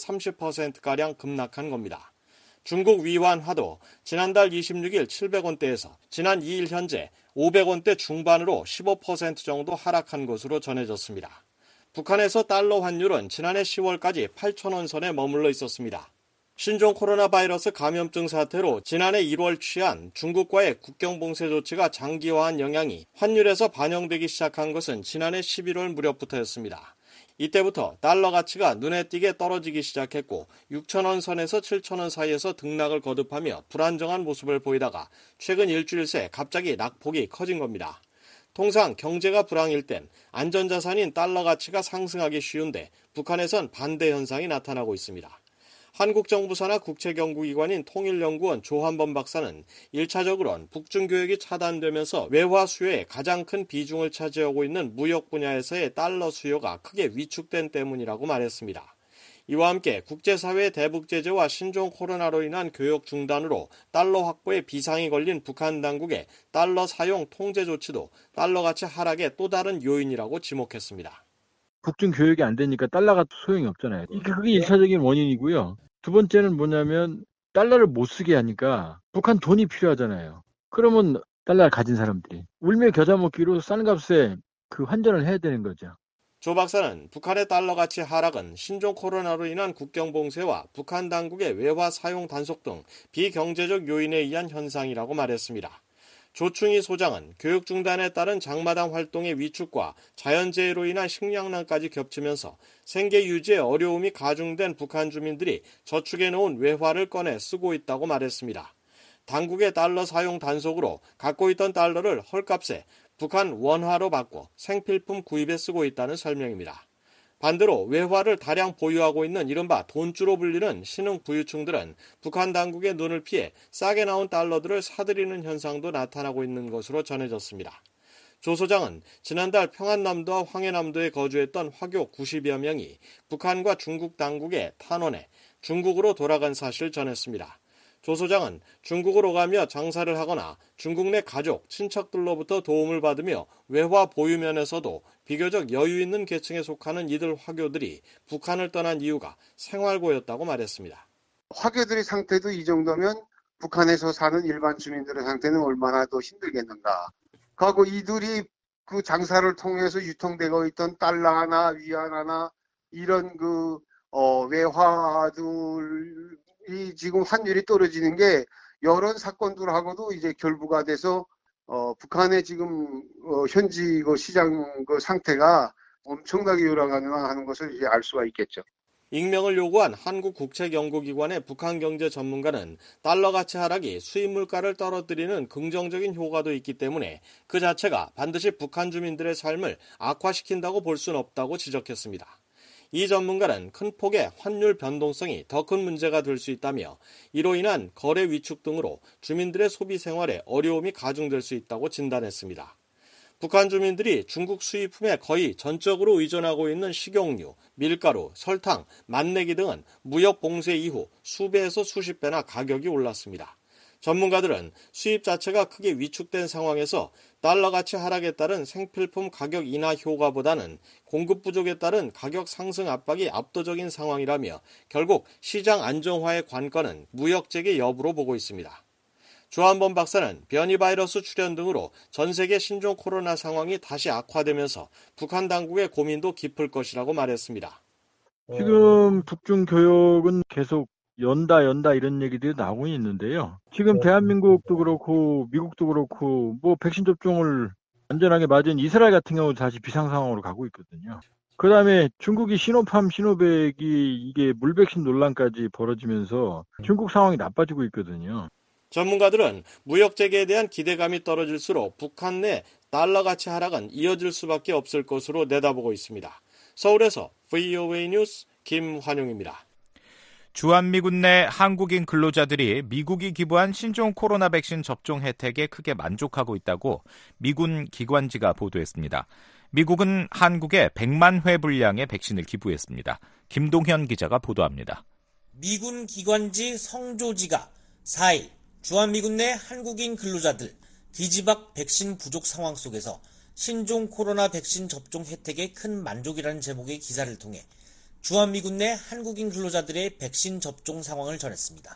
30%가량 급락한 겁니다. 중국 위환화도 지난달 26일 700원대에서 지난 2일 현재 500원대 중반으로 15% 정도 하락한 것으로 전해졌습니다. 북한에서 달러 환율은 지난해 10월까지 8,000원 선에 머물러 있었습니다. 신종 코로나 바이러스 감염증 사태로 지난해 1월 취한 중국과의 국경 봉쇄 조치가 장기화한 영향이 환율에서 반영되기 시작한 것은 지난해 11월 무렵부터였습니다. 이때부터 달러 가치가 눈에 띄게 떨어지기 시작했고 6,000원 선에서 7,000원 사이에서 등락을 거듭하며 불안정한 모습을 보이다가 최근 일주일 새 갑자기 낙폭이 커진 겁니다. 통상 경제가 불황일 땐 안전자산인 달러 가치가 상승하기 쉬운데 북한에선 반대 현상이 나타나고 있습니다. 한국정부사나 국책연구기관인 통일연구원 조한범 박사는 1차적으로는 북중 교역이 차단되면서 외화 수요의 가장 큰 비중을 차지하고 있는 무역 분야에서의 달러 수요가 크게 위축된 때문이라고 말했습니다. 이와 함께 국제사회의 대북 제재와 신종 코로나로 인한 교역 중단으로 달러 확보에 비상이 걸린 북한 당국의 달러 사용 통제 조치도 달러 가치 하락의 또 다른 요인이라고 지목했습니다. 북중 교역이 안 되니까 달러가 소용이 없잖아요. 그게 1차적인 원인이고요. 두 번째는 뭐냐면 달러를 못 쓰게 하니까 북한 돈이 필요하잖아요. 그러면 달러를 가진 사람들이 울며 겨자 먹기로 싼 값에 그 환전을 해야 되는 거죠. 조 박사는 북한의 달러 가치 하락은 신종 코로나로 인한 국경 봉쇄와 북한 당국의 외화 사용 단속 등 비경제적 요인에 의한 현상이라고 말했습니다. 조충희 소장은 교육 중단에 따른 장마당 활동의 위축과 자연재해로 인한 식량난까지 겹치면서 생계 유지에 어려움이 가중된 북한 주민들이 저축해 놓은 외화를 꺼내 쓰고 있다고 말했습니다. 당국의 달러 사용 단속으로 갖고 있던 달러를 헐값에 북한 원화로 바꿔 생필품 구입에 쓰고 있다는 설명입니다. 반대로 외화를 다량 보유하고 있는 이른바 돈주로 불리는 신흥 부유층들은 북한 당국의 눈을 피해 싸게 나온 달러들을 사들이는 현상도 나타나고 있는 것으로 전해졌습니다. 조 소장은 지난달 평안남도와 황해남도에 거주했던 화교 90여 명이 북한과 중국 당국의 탄원에 중국으로 돌아간 사실을 전했습니다. 조 소장은 중국으로 가며 장사를 하거나 중국 내 가족, 친척들로부터 도움을 받으며 외화 보유 면에서도 비교적 여유 있는 계층에 속하는 이들 화교들이 북한을 떠난 이유가 생활고였다고 말했습니다. 화교들의 상태도 이 정도면 북한에서 사는 일반 주민들의 상태는 얼마나 더 힘들겠는가. 그리고 이들이 그 장사를 통해서 유통되고 있던 달러나 위안화나 이런 외화들이 지금 환율이 떨어지는 게 이런 사건들하고도 이제 결부가 돼서 북한의 지금 현지 시장 상태가 엄청나게 요란하는 것을 이제 알 수가 있겠죠. 익명을 요구한 한국국책연구기관의 북한 경제 전문가는 달러 가치 하락이 수입 물가를 떨어뜨리는 긍정적인 효과도 있기 때문에 그 자체가 반드시 북한 주민들의 삶을 악화시킨다고 볼 수는 없다고 지적했습니다. 이 전문가는 큰 폭의 환율 변동성이 더 큰 문제가 될 수 있다며 이로 인한 거래 위축 등으로 주민들의 소비 생활에 어려움이 가중될 수 있다고 진단했습니다. 북한 주민들이 중국 수입품에 거의 전적으로 의존하고 있는 식용유, 밀가루, 설탕, 맛내기 등은 무역 봉쇄 이후 수배에서 수십 배나 가격이 올랐습니다. 전문가들은 수입 자체가 크게 위축된 상황에서 달러 가치 하락에 따른 생필품 가격 인하 효과보다는 공급 부족에 따른 가격 상승 압박이 압도적인 상황이라며 결국 시장 안정화의 관건은 무역재개 여부로 보고 있습니다. 조한범 박사는 변이 바이러스 출현 등으로 전 세계 신종 코로나 상황이 다시 악화되면서 북한 당국의 고민도 깊을 것이라고 말했습니다. 지금 북중 교역은 계속 연다 이런 얘기들이 나오고 있는데요. 지금 대한민국도 그렇고 미국도 그렇고 뭐 백신 접종을 안전하게 맞은 이스라엘 같은 경우 다시 비상 상황으로 가고 있거든요. 그다음에 중국이 시노팜, 시노백이 이게 물백신 논란까지 벌어지면서 중국 상황이 나빠지고 있거든요. 전문가들은 무역 재개에 대한 기대감이 떨어질수록 북한 내 달러 가치 하락은 이어질 수밖에 없을 것으로 내다보고 있습니다. 서울에서 VOA 뉴스 김환용입니다. 주한미군 내 한국인 근로자들이 미국이 기부한 신종 코로나 백신 접종 혜택에 크게 만족하고 있다고 미군 기관지가 보도했습니다. 미국은 한국에 100만 회 분량의 백신을 기부했습니다. 김동현 기자가 보도합니다. 미군 기관지 성조지가 4일 주한미군 내 한국인 근로자들 뒤지박 백신 부족 상황 속에서 신종 코로나 백신 접종 혜택에 큰 만족이라는 제목의 기사를 통해 주한미군 내 한국인 근로자들의 백신 접종 상황을 전했습니다.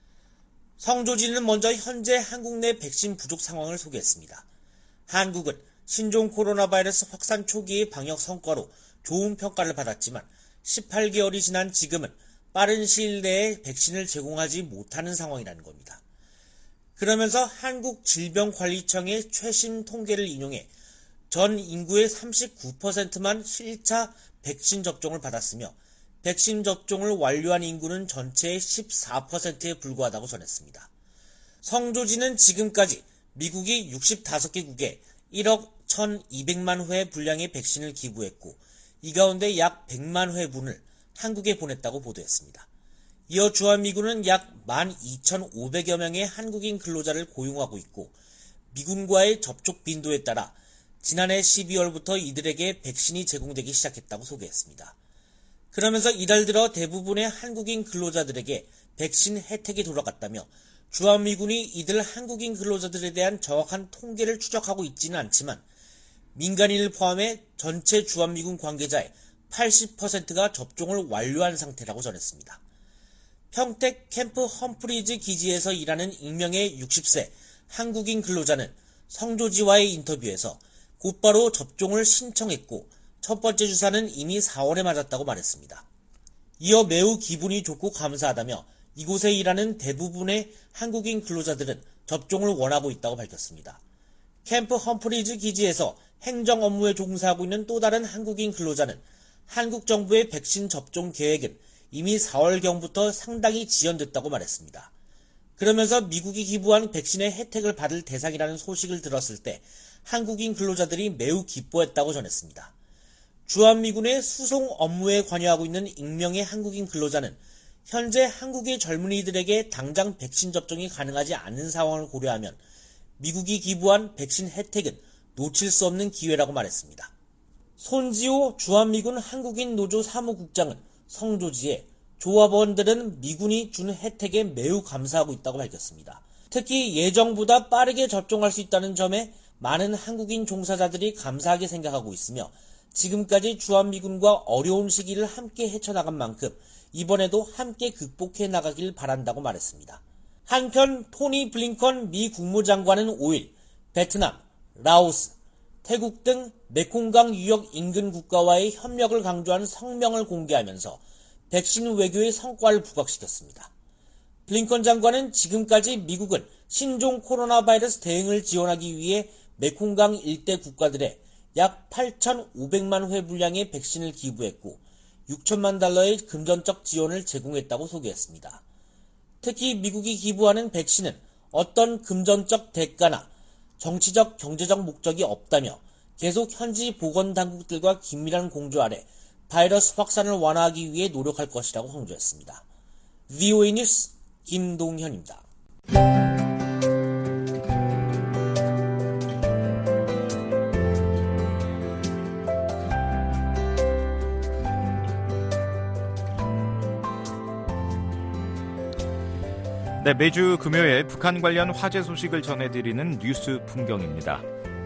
성조지는 먼저 현재 한국 내 백신 부족 상황을 소개했습니다. 한국은 신종 코로나 바이러스 확산 초기의 방역 성과로 좋은 평가를 받았지만 18개월이 지난 지금은 빠른 시일 내에 백신을 제공하지 못하는 상황이라는 겁니다. 그러면서 한국질병관리청의 최신 통계를 인용해 전 인구의 39%만 1차 백신 접종을 받았으며 백신 접종을 완료한 인구는 전체의 14%에 불과하다고 전했습니다. 성조지는 지금까지 미국이 65개국에 1억 1,200만 회 분량의 백신을 기부했고 이 가운데 약 100만 회분을 한국에 보냈다고 보도했습니다. 이어 주한미군은 약 12,500여 명의 한국인 근로자를 고용하고 있고 미군과의 접촉 빈도에 따라 지난해 12월부터 이들에게 백신이 제공되기 시작했다고 소개했습니다. 그러면서 이달 들어 대부분의 한국인 근로자들에게 백신 혜택이 돌아갔다며 주한미군이 이들 한국인 근로자들에 대한 정확한 통계를 추적하고 있지는 않지만 민간인을 포함해 전체 주한미군 관계자의 80%가 접종을 완료한 상태라고 전했습니다. 평택 캠프 험프리즈 기지에서 일하는 익명의 60세 한국인 근로자는 성조지와의 인터뷰에서 곧바로 접종을 신청했고 첫 번째 주사는 이미 4월에 맞았다고 말했습니다. 이어 매우 기분이 좋고 감사하다며 이곳에 일하는 대부분의 한국인 근로자들은 접종을 원하고 있다고 밝혔습니다. 캠프 험프리즈 기지에서 행정 업무에 종사하고 있는 또 다른 한국인 근로자는 한국 정부의 백신 접종 계획은 이미 4월경부터 상당히 지연됐다고 말했습니다. 그러면서 미국이 기부한 백신의 혜택을 받을 대상이라는 소식을 들었을 때 한국인 근로자들이 매우 기뻐했다고 전했습니다. 주한미군의 수송 업무에 관여하고 있는 익명의 한국인 근로자는 현재 한국의 젊은이들에게 당장 백신 접종이 가능하지 않은 상황을 고려하면 미국이 기부한 백신 혜택은 놓칠 수 없는 기회라고 말했습니다. 손지호 주한미군 한국인 노조 사무국장은 성조지에 조합원들은 미군이 준 혜택에 매우 감사하고 있다고 밝혔습니다. 특히 예정보다 빠르게 접종할 수 있다는 점에 많은 한국인 종사자들이 감사하게 생각하고 있으며 지금까지 주한미군과 어려운 시기를 함께 헤쳐나간 만큼 이번에도 함께 극복해 나가길 바란다고 말했습니다. 한편 토니 블링컨 미 국무장관은 5일 베트남, 라오스, 태국 등 메콩강 유역 인근 국가와의 협력을 강조한 성명을 공개하면서 백신 외교의 성과를 부각시켰습니다. 블링컨 장관은 지금까지 미국은 신종 코로나 바이러스 대응을 지원하기 위해 메콩강 일대 국가들에 약 8,500만 회 분량의 백신을 기부했고 6천만 달러의 금전적 지원을 제공했다고 소개했습니다. 특히 미국이 기부하는 백신은 어떤 금전적 대가나 정치적, 경제적 목적이 없다며 계속 현지 보건당국들과 긴밀한 공조 아래 바이러스 확산을 완화하기 위해 노력할 것이라고 강조했습니다. VOA 뉴스 김동현입니다. 네, 매주 금요일 북한 관련 화제 소식을 전해드리는 뉴스 풍경입니다.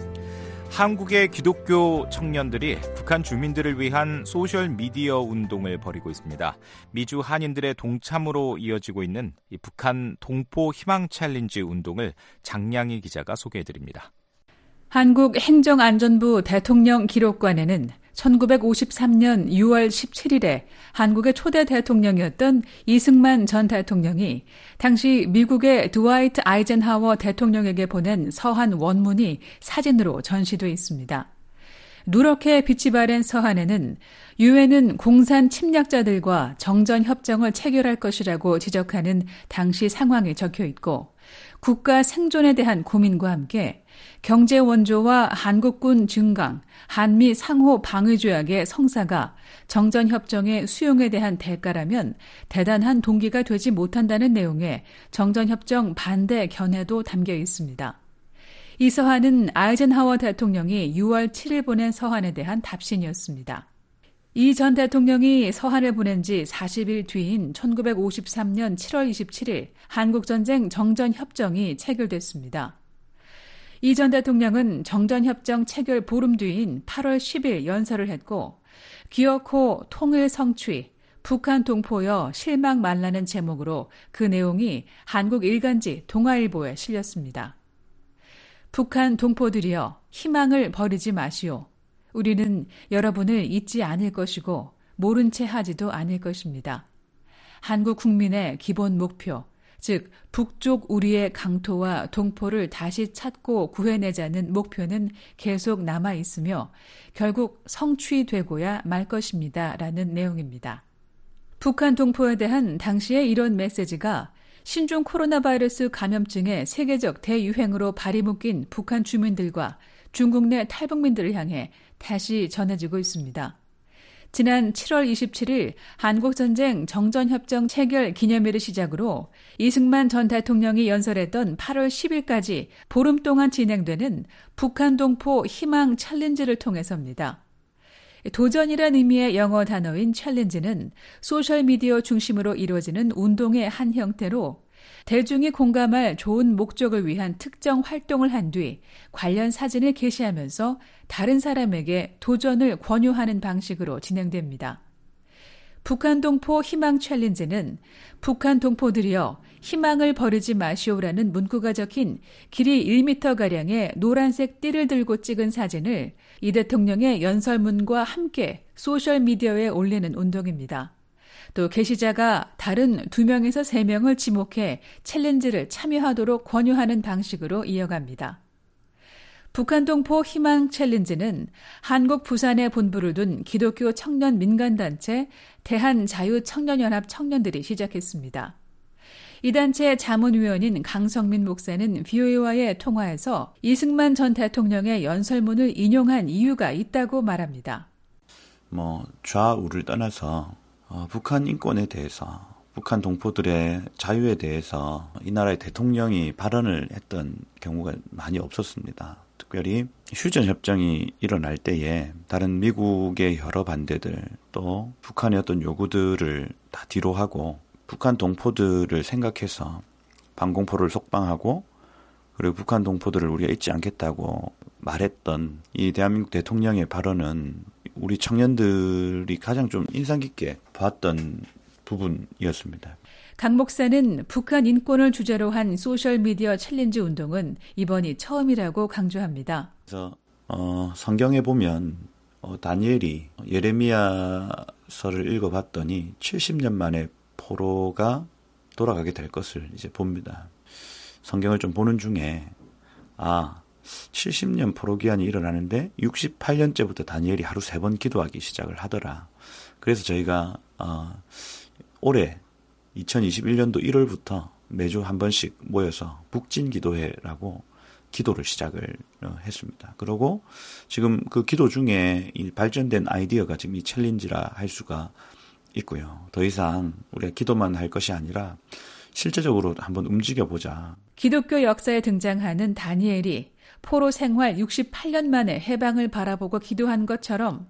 한국의 기독교 청년들이 북한 주민들을 위한 소셜미디어 운동을 벌이고 있습니다. 미주 한인들의 동참으로 이어지고 있는 이 북한 동포 희망 챌린지 운동을 장량희 기자가 소개해드립니다. 한국행정안전부 대통령 기록관에는 1953년 6월 17일에 한국의 초대 대통령이었던 이승만 전 대통령이 당시 미국의 드와이트 아이젠하워 대통령에게 보낸 서한 원문이 사진으로 전시돼 있습니다. 누렇게 빛이 바랜 서한에는 유엔은 공산 침략자들과 정전협정을 체결할 것이라고 지적하는 당시 상황이 적혀 있고 국가 생존에 대한 고민과 함께 경제 원조와 한국군 증강, 한미 상호 방위 조약의 성사가 정전협정의 수용에 대한 대가라면 대단한 동기가 되지 못한다는 내용의 정전협정 반대 견해도 담겨 있습니다. 이 서한은 아이젠하워 대통령이 6월 7일 보낸 서한에 대한 답신이었습니다. 이 전 대통령이 서한을 보낸 지 40일 뒤인 1953년 7월 27일 한국전쟁 정전협정이 체결됐습니다. 이 전 대통령은 정전협정 체결 보름 뒤인 8월 10일 연설을 했고 기어코 통일 성취, 북한 동포여 실망 말라는 제목으로 그 내용이 한국 일간지 동아일보에 실렸습니다. 북한 동포들이여 희망을 버리지 마시오. 우리는 여러분을 잊지 않을 것이고 모른 채 하지도 않을 것입니다. 한국 국민의 기본 목표, 즉 북쪽 우리의 강토와 동포를 다시 찾고 구해내자는 목표는 계속 남아있으며 결국 성취되고야 말 것입니다. 라는 내용입니다. 북한 동포에 대한 당시의 이런 메시지가 신종 코로나 바이러스 감염증의 세계적 대유행으로 발이 묶인 북한 주민들과 중국 내 탈북민들을 향해 다시 전해지고 있습니다. 지난 7월 27일 한국전쟁 정전협정 체결 기념일을 시작으로 이승만 전 대통령이 연설했던 8월 10일까지 보름 동안 진행되는 북한 동포 희망 챌린지를 통해서입니다. 도전이란 의미의 영어 단어인 챌린지는 소셜미디어 중심으로 이루어지는 운동의 한 형태로 대중이 공감할 좋은 목적을 위한 특정 활동을 한 뒤 관련 사진을 게시하면서 다른 사람에게 도전을 권유하는 방식으로 진행됩니다. 북한 동포 희망 챌린지는 북한 동포들이여 희망을 버리지 마시오라는 문구가 적힌 길이 1m가량의 노란색 띠를 들고 찍은 사진을 이 대통령의 연설문과 함께 소셜미디어에 올리는 운동입니다. 또 게시자가 다른 2명에서 3명을 지목해 챌린지를 참여하도록 권유하는 방식으로 이어갑니다. 북한 동포 희망 챌린지는 한국 부산에 본부를 둔 기독교 청년 민간단체 대한자유청년연합 청년들이 시작했습니다. 이 단체 자문위원인 강성민 목사는 VOA와의 통화에서 이승만 전 대통령의 연설문을 인용한 이유가 있다고 말합니다. 좌우를 떠나서 북한 인권에 대해서, 북한 동포들의 자유에 대해서 이 나라의 대통령이 발언을 했던 경우가 많이 없었습니다. 특별히 휴전 협정이 일어날 때에 다른 미국의 여러 반대들, 또 북한의 어떤 요구들을 다 뒤로 하고 북한 동포들을 생각해서 방공포를 속방하고 그리고 북한 동포들을 우리가 잊지 않겠다고 말했던 이 대한민국 대통령의 발언은 우리 청년들이 가장 좀 인상 깊게 봤던 부분이었습니다. 강 목사는 북한 인권을 주제로 한 소셜미디어 챌린지 운동은 이번이 처음이라고 강조합니다. 그래서 성경에 보면 다니엘이 예레미야서를 읽어봤더니 70년 만에 포로가 돌아가게 될 것을 이제 봅니다. 성경을 좀 보는 중에 70년 포로 기한이 일어나는데 68년째부터 다니엘이 하루 3번 기도하기 시작을 하더라. 그래서 저희가 올해 2021년도 1월부터 매주 한 번씩 모여서 북진기도회라고 기도를 시작을 했습니다. 그리고 지금 그 기도 중에 이 발전된 아이디어가 지금 이 챌린지라 할 수가 있고요. 더 이상 우리가 기도만 할 것이 아니라 실제적으로 한번 움직여보자. 기독교 역사에 등장하는 다니엘이 포로 생활 68년 만에 해방을 바라보고 기도한 것처럼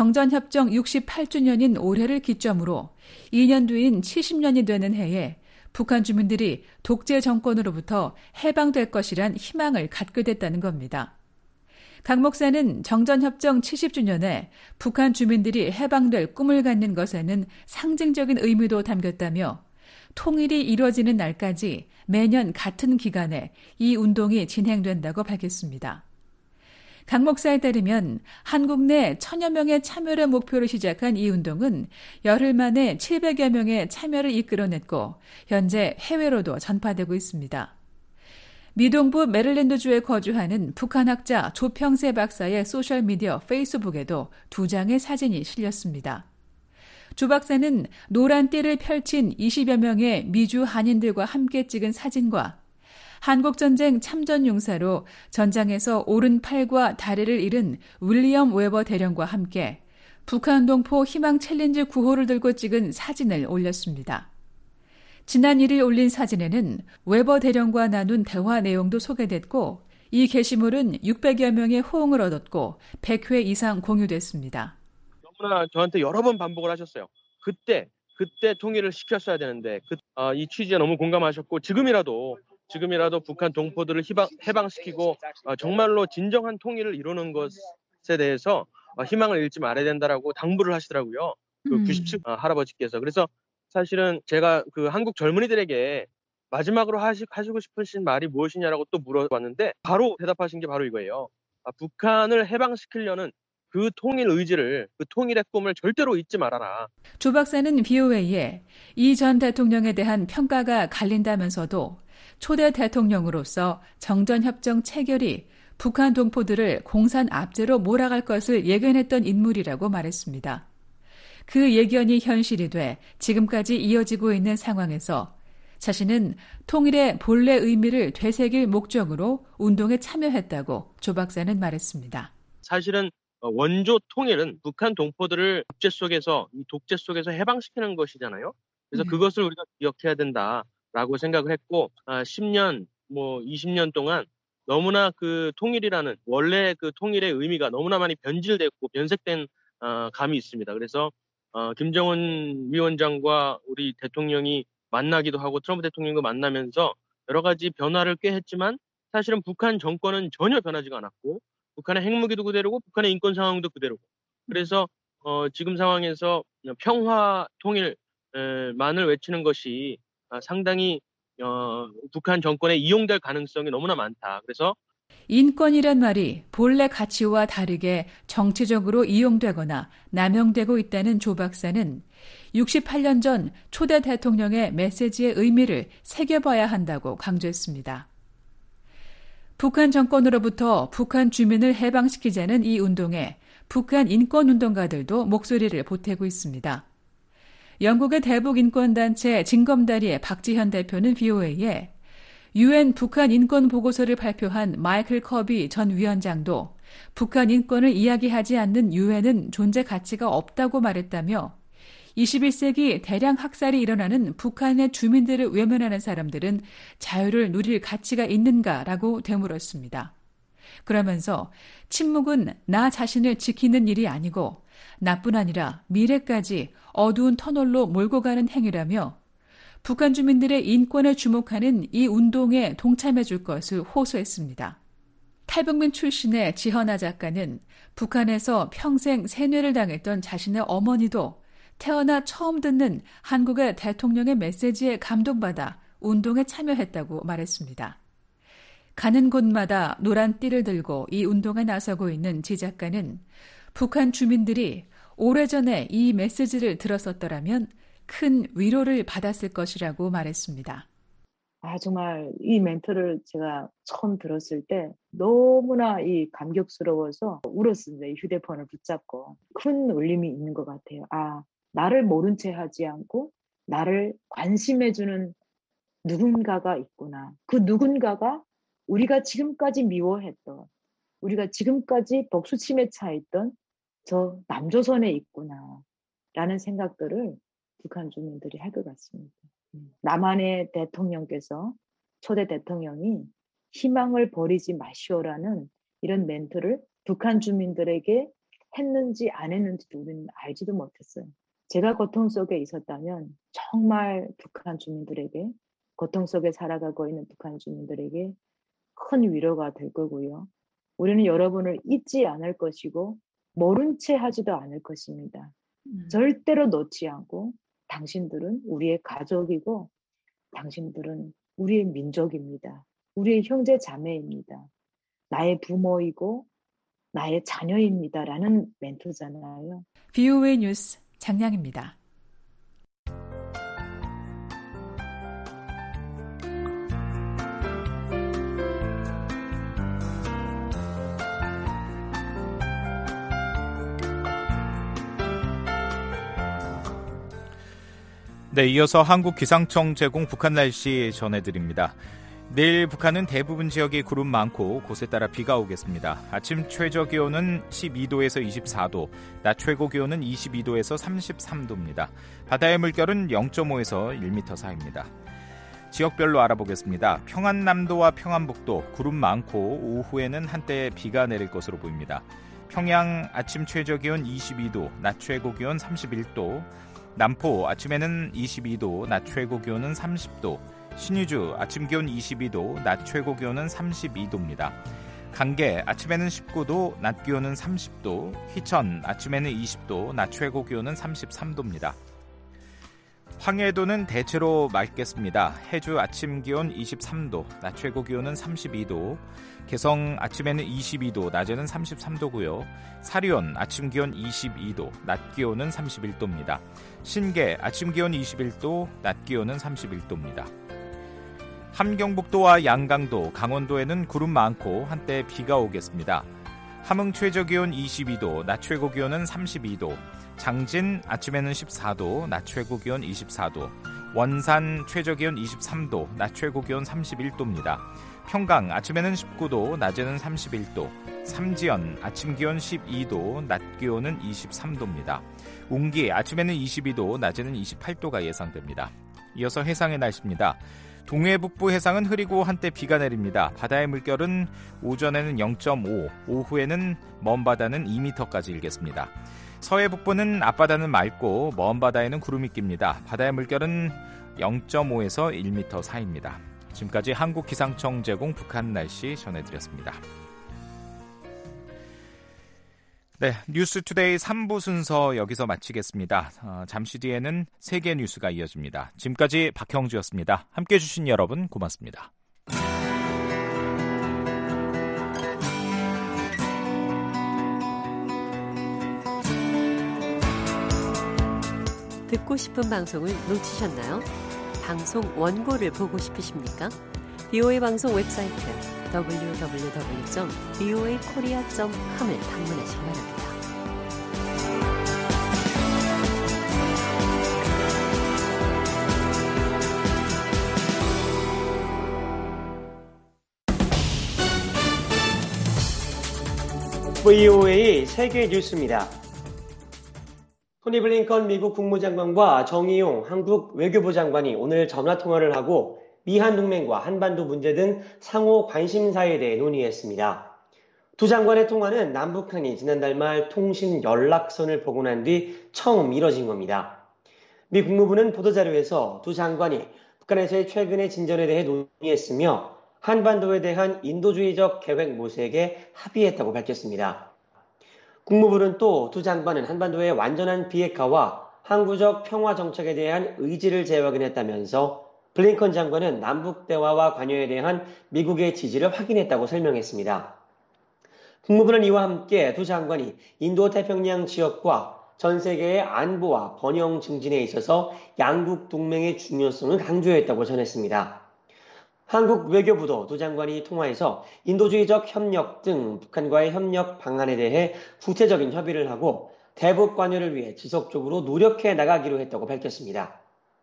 정전협정 68주년인 올해를 기점으로 2년 뒤인 70년이 되는 해에 북한 주민들이 독재 정권으로부터 해방될 것이란 희망을 갖게 됐다는 겁니다. 강 목사는 정전협정 70주년에 북한 주민들이 해방될 꿈을 갖는 것에는 상징적인 의미도 담겼다며 통일이 이루어지는 날까지 매년 같은 기간에 이 운동이 진행된다고 밝혔습니다. 강 목사에 따르면 한국 내 1000여 명의 참여를 목표로 시작한 이 운동은 열흘 만에 700여 명의 참여를 이끌어냈고 현재 해외로도 전파되고 있습니다. 미동부 메릴랜드주에 거주하는 북한 학자 조평세 박사의 소셜미디어 페이스북에도 2장의 사진이 실렸습니다. 조 박사는 노란 띠를 펼친 20여 명의 미주 한인들과 함께 찍은 사진과 한국전쟁 참전용사로 전장에서 오른팔과 다리를 잃은 윌리엄 웨버 대령과 함께 북한 동포 희망 챌린지 구호를 들고 찍은 사진을 올렸습니다. 지난 1일 올린 사진에는 웨버 대령과 나눈 대화 내용도 소개됐고 이 게시물은 600여 명의 호응을 얻었고 100회 이상 공유됐습니다. 너무나 저한테 여러 번 반복을 하셨어요. 그때 통일을 시켰어야 되는데 이 취지에 너무 공감하셨고 지금이라도 북한 동포들을 해방시키고 정말로 진정한 통일을 이루는 것에 대해서 희망을 잃지 말아야 된다라고 당부를 하시더라고요. 그 97 할아버지께서. 그래서 사실은 제가 그 한국 젊은이들에게 마지막으로 하시고 싶으신 말이 무엇이냐라고 또 물어봤는데 바로 대답하신 게 바로 이거예요. 북한을 해방시키려는 그 통일 의지를, 그 통일의 꿈을 절대로 잊지 말아라. 조 박사는 BOA에 이 전 대통령에 대한 평가가 갈린다면서도 초대 대통령으로서 정전협정 체결이 북한 동포들을 공산 압제로 몰아갈 것을 예견했던 인물이라고 말했습니다. 그 예견이 현실이 돼 지금까지 이어지고 있는 상황에서 자신은 통일의 본래 의미를 되새길 목적으로 운동에 참여했다고 조 박사는 말했습니다. 사실은 원조 통일은 북한 동포들을 이 독재 속에서 해방시키는 것이잖아요. 그래서 그것을 우리가 기억해야 된다라고 생각을 했고 10년, 20년 동안 너무나 그 통일이라는 원래 그 통일의 의미가 너무나 많이 변질됐고 변색된 감이 있습니다. 그래서 김정은 위원장과 우리 대통령이 만나기도 하고 트럼프 대통령과 만나면서 여러 가지 변화를 꽤 했지만 사실은 북한 정권은 전혀 변하지가 않았고 북한의 핵무기도 그대로고 북한의 인권 상황도 그대로고 그래서 지금 상황에서 평화 통일만을 외치는 것이 상당히 북한 정권에 이용될 가능성이 너무나 많다. 그래서 인권이란 말이 본래 가치와 다르게 정치적으로 이용되거나 남용되고 있다는 조 박사는 68년 전 초대 대통령의 메시지의 의미를 새겨봐야 한다고 강조했습니다. 북한 정권으로부터 북한 주민을 해방시키자는 이 운동에 북한 인권운동가들도 목소리를 보태고 있습니다. 영국의 대북 인권단체 징검다리의 박지현 대표는 BOA에 UN 북한 인권 보고서를 발표한 마이클 커비 전 위원장도 북한 인권을 이야기하지 않는 UN은 존재 가치가 없다고 말했다며 21세기 대량 학살이 일어나는 북한의 주민들을 외면하는 사람들은 자유를 누릴 가치가 있는가라고 되물었습니다. 그러면서 침묵은 나 자신을 지키는 일이 아니고 나뿐 아니라 미래까지 어두운 터널로 몰고 가는 행위라며 북한 주민들의 인권에 주목하는 이 운동에 동참해 줄 것을 호소했습니다. 탈북민 출신의 지헌아 작가는 북한에서 평생 세뇌를 당했던 자신의 어머니도 태어나 처음 듣는 한국의 대통령의 메시지에 감동받아 운동에 참여했다고 말했습니다. 가는 곳마다 노란 띠를 들고 이 운동에 나서고 있는 지 작가는 북한 주민들이 오래전에 이 메시지를 들었었더라면 큰 위로를 받았을 것이라고 말했습니다. 정말 이 멘트를 제가 처음 들었을 때 너무나 감격스러워서 울었습니다. 이 휴대폰을 붙잡고. 큰 울림이 있는 것 같아요. 나를 모른 채 하지 않고 나를 관심해주는 누군가가 있구나. 그 누군가가 우리가 지금까지 미워했던, 우리가 지금까지 독수침에 차있던 저 남조선에 있구나 라는 생각들을 북한 주민들이 할 것 같습니다. 남한의 대통령께서, 초대 대통령이 희망을 버리지 마시오라는 이런 멘트를 북한 주민들에게 했는지 안 했는지도 우리는 알지도 못했어요. 제가 고통 속에 있었다면 정말 북한 주민들에게, 고통 속에 살아가고 있는 북한 주민들에게 큰 위로가 될 거고요. 우리는 여러분을 잊지 않을 것이고 모른 채 하지도 않을 것입니다. 절대로 놓지 않고 당신들은 우리의 가족이고 당신들은 우리의 민족입니다. 우리의 형제 자매입니다. 나의 부모이고 나의 자녀입니다. 라는 멘트잖아요. VOA 뉴스 장량입니다. 네, 이어서 한국 기상청 제공 북한 날씨 전해드립니다. 내일 북한은 대부분 지역이 구름 많고 곳에 따라 비가 오겠습니다. 아침 최저 기온은 12도에서 24도, 낮 최고 기온은 22도에서 33도입니다. 바다의 물결은 0.5에서 1m 사이입니다. 지역별로 알아보겠습니다. 평안남도와 평안북도 구름 많고 오후에는 한때 비가 내릴 것으로 보입니다. 평양 아침 최저 기온 22도, 낮 최고 기온 31도, 남포 아침에는 22도, 낮 최고 기온은 30도, 신의주 아침 기온 22도, 낮 최고 기온은 32도입니다. 강계 아침에는 19도, 낮 기온은 30도, 희천 아침에는 20도, 낮 최고 기온은 33도입니다. 황해도는 대체로 맑겠습니다. 해주 아침 기온 23도, 낮 최고 기온은 32도, 개성 아침에는 22도, 낮에는 33도고요. 사리온 아침 기온 22도, 낮 기온은 31도입니다. 신계 아침 기온 21도, 낮 기온은 31도입니다. 함경북도와 양강도, 강원도에는 구름 많고 한때 비가 오겠습니다. 함흥 최저 기온 22도, 낮 최고 기온은 32도, 장진 아침에는 14도, 낮 최고 기온 24도, 원산 최저 기온 23도, 낮 최고 기온 31도입니다. 평강 아침에는 19도, 낮에는 31도, 삼지연 아침 기온 12도, 낮 기온은 23도입니다. 웅기 아침에는 22도, 낮에는 28도가 예상됩니다. 이어서 해상의 날씨입니다. 동해 북부 해상은 흐리고 한때 비가 내립니다. 바다의 물결은 오전에는 0.5, 오후에는 먼 바다는 2m까지 일겠습니다. 서해 북부는 앞바다는 맑고 먼 바다에는 구름이 낍니다. 바다의 물결은 0.5에서 1m 사이입니다. 지금까지 한국기상청 제공 북한 날씨 전해드렸습니다. 네, 뉴스투데이 3부 순서 여기서 마치겠습니다. 잠시 뒤에는 세계 뉴스가 이어집니다. 지금까지 박형주였습니다. 함께해 주신 여러분 고맙습니다. 듣고 싶은 방송을 놓치셨나요? 방송 원고를 보고 싶으십니까? VOA 방송 웹사이트 www.voakorea.com을 방문하시기 바랍니다. VOA 세계 뉴스입니다. 토니 블링컨 미국 국무장관과 정의용 한국 외교부 장관이 오늘 전화통화를 하고 미한 동맹과 한반도 문제 등 상호 관심사에 대해 논의했습니다. 두 장관의 통화는 남북한이 지난달 말 통신 연락선을 복원한 뒤 처음 이뤄진 겁니다. 미 국무부는 보도자료에서 두 장관이 북한에서의 최근의 진전에 대해 논의했으며 한반도에 대한 인도주의적 계획 모색에 합의했다고 밝혔습니다. 국무부는 또 두 장관은 한반도의 완전한 비핵화와 항구적 평화 정착에 대한 의지를 재확인했다면서 블링컨 장관은 남북 대화와 관여에 대한 미국의 지지를 확인했다고 설명했습니다. 국무부는 이와 함께 두 장관이 인도태평양 지역과 전 세계의 안보와 번영 증진에 있어서 양국 동맹의 중요성을 강조했다고 전했습니다. 한국 외교부도 두 장관이 통화에서 인도주의적 협력 등 북한과의 협력 방안에 대해 구체적인 협의를 하고 대북 관여를 위해 지속적으로 노력해 나가기로 했다고 밝혔습니다.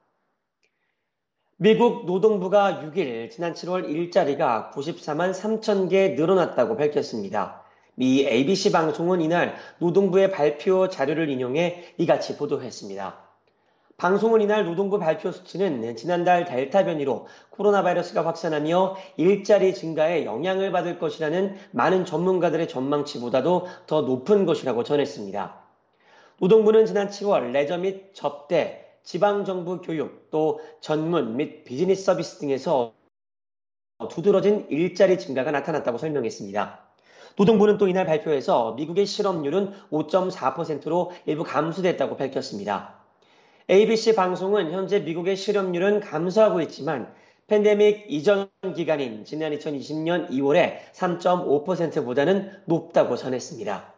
미국 노동부가 6일 지난 7월 일자리가 94만 3천 개 늘어났다고 밝혔습니다. 미 ABC 방송은 이날 노동부의 발표 자료를 인용해 이같이 보도했습니다. 방송은 이날 노동부 발표 수치는 지난달 델타 변이로 코로나 바이러스가 확산하며 일자리 증가에 영향을 받을 것이라는 많은 전문가들의 전망치보다도 더 높은 것이라고 전했습니다. 노동부는 지난 7월 레저 및 접대, 지방정부 교육, 또 전문 및 비즈니스 서비스 등에서 두드러진 일자리 증가가 나타났다고 설명했습니다. 노동부는 또 이날 발표에서 미국의 실업률은 5.4%로 일부 감소됐다고 밝혔습니다. ABC 방송은 현재 미국의 실업률은 감소하고 있지만 팬데믹 이전 기간인 지난 2020년 2월에 3.5%보다는 높다고 전했습니다.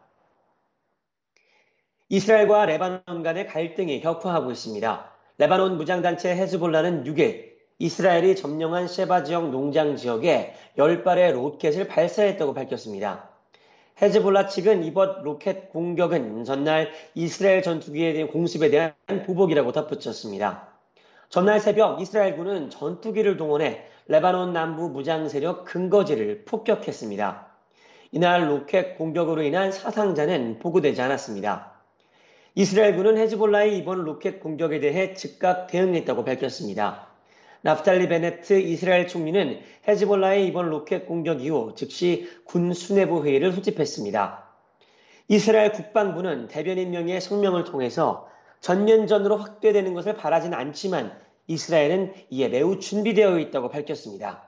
이스라엘과 레바논 간의 갈등이 격화하고 있습니다. 레바논 무장단체 헤즈볼라는 6일 이스라엘이 점령한 셰바 지역 농장 지역에 10발의 로켓을 발사했다고 밝혔습니다. 헤즈볼라 측은 이번 로켓 공격은 전날 이스라엘 전투기에 대한 공습에 대한 보복이라고 덧붙였습니다. 전날 새벽 이스라엘군은 전투기를 동원해 레바논 남부 무장 세력 근거지를 폭격했습니다. 이날 로켓 공격으로 인한 사상자는 보고되지 않았습니다. 이스라엘군은 헤즈볼라의 이번 로켓 공격에 대해 즉각 대응했다고 밝혔습니다. 나프탈리 베네트 이스라엘 총리는 헤즈볼라의 이번 로켓 공격 이후 즉시 군 수뇌부 회의를 소집했습니다. 이스라엘 국방부는 대변인 명의의 성명을 통해서 전면전으로 확대되는 것을 바라진 않지만 이스라엘은 이에 매우 준비되어 있다고 밝혔습니다.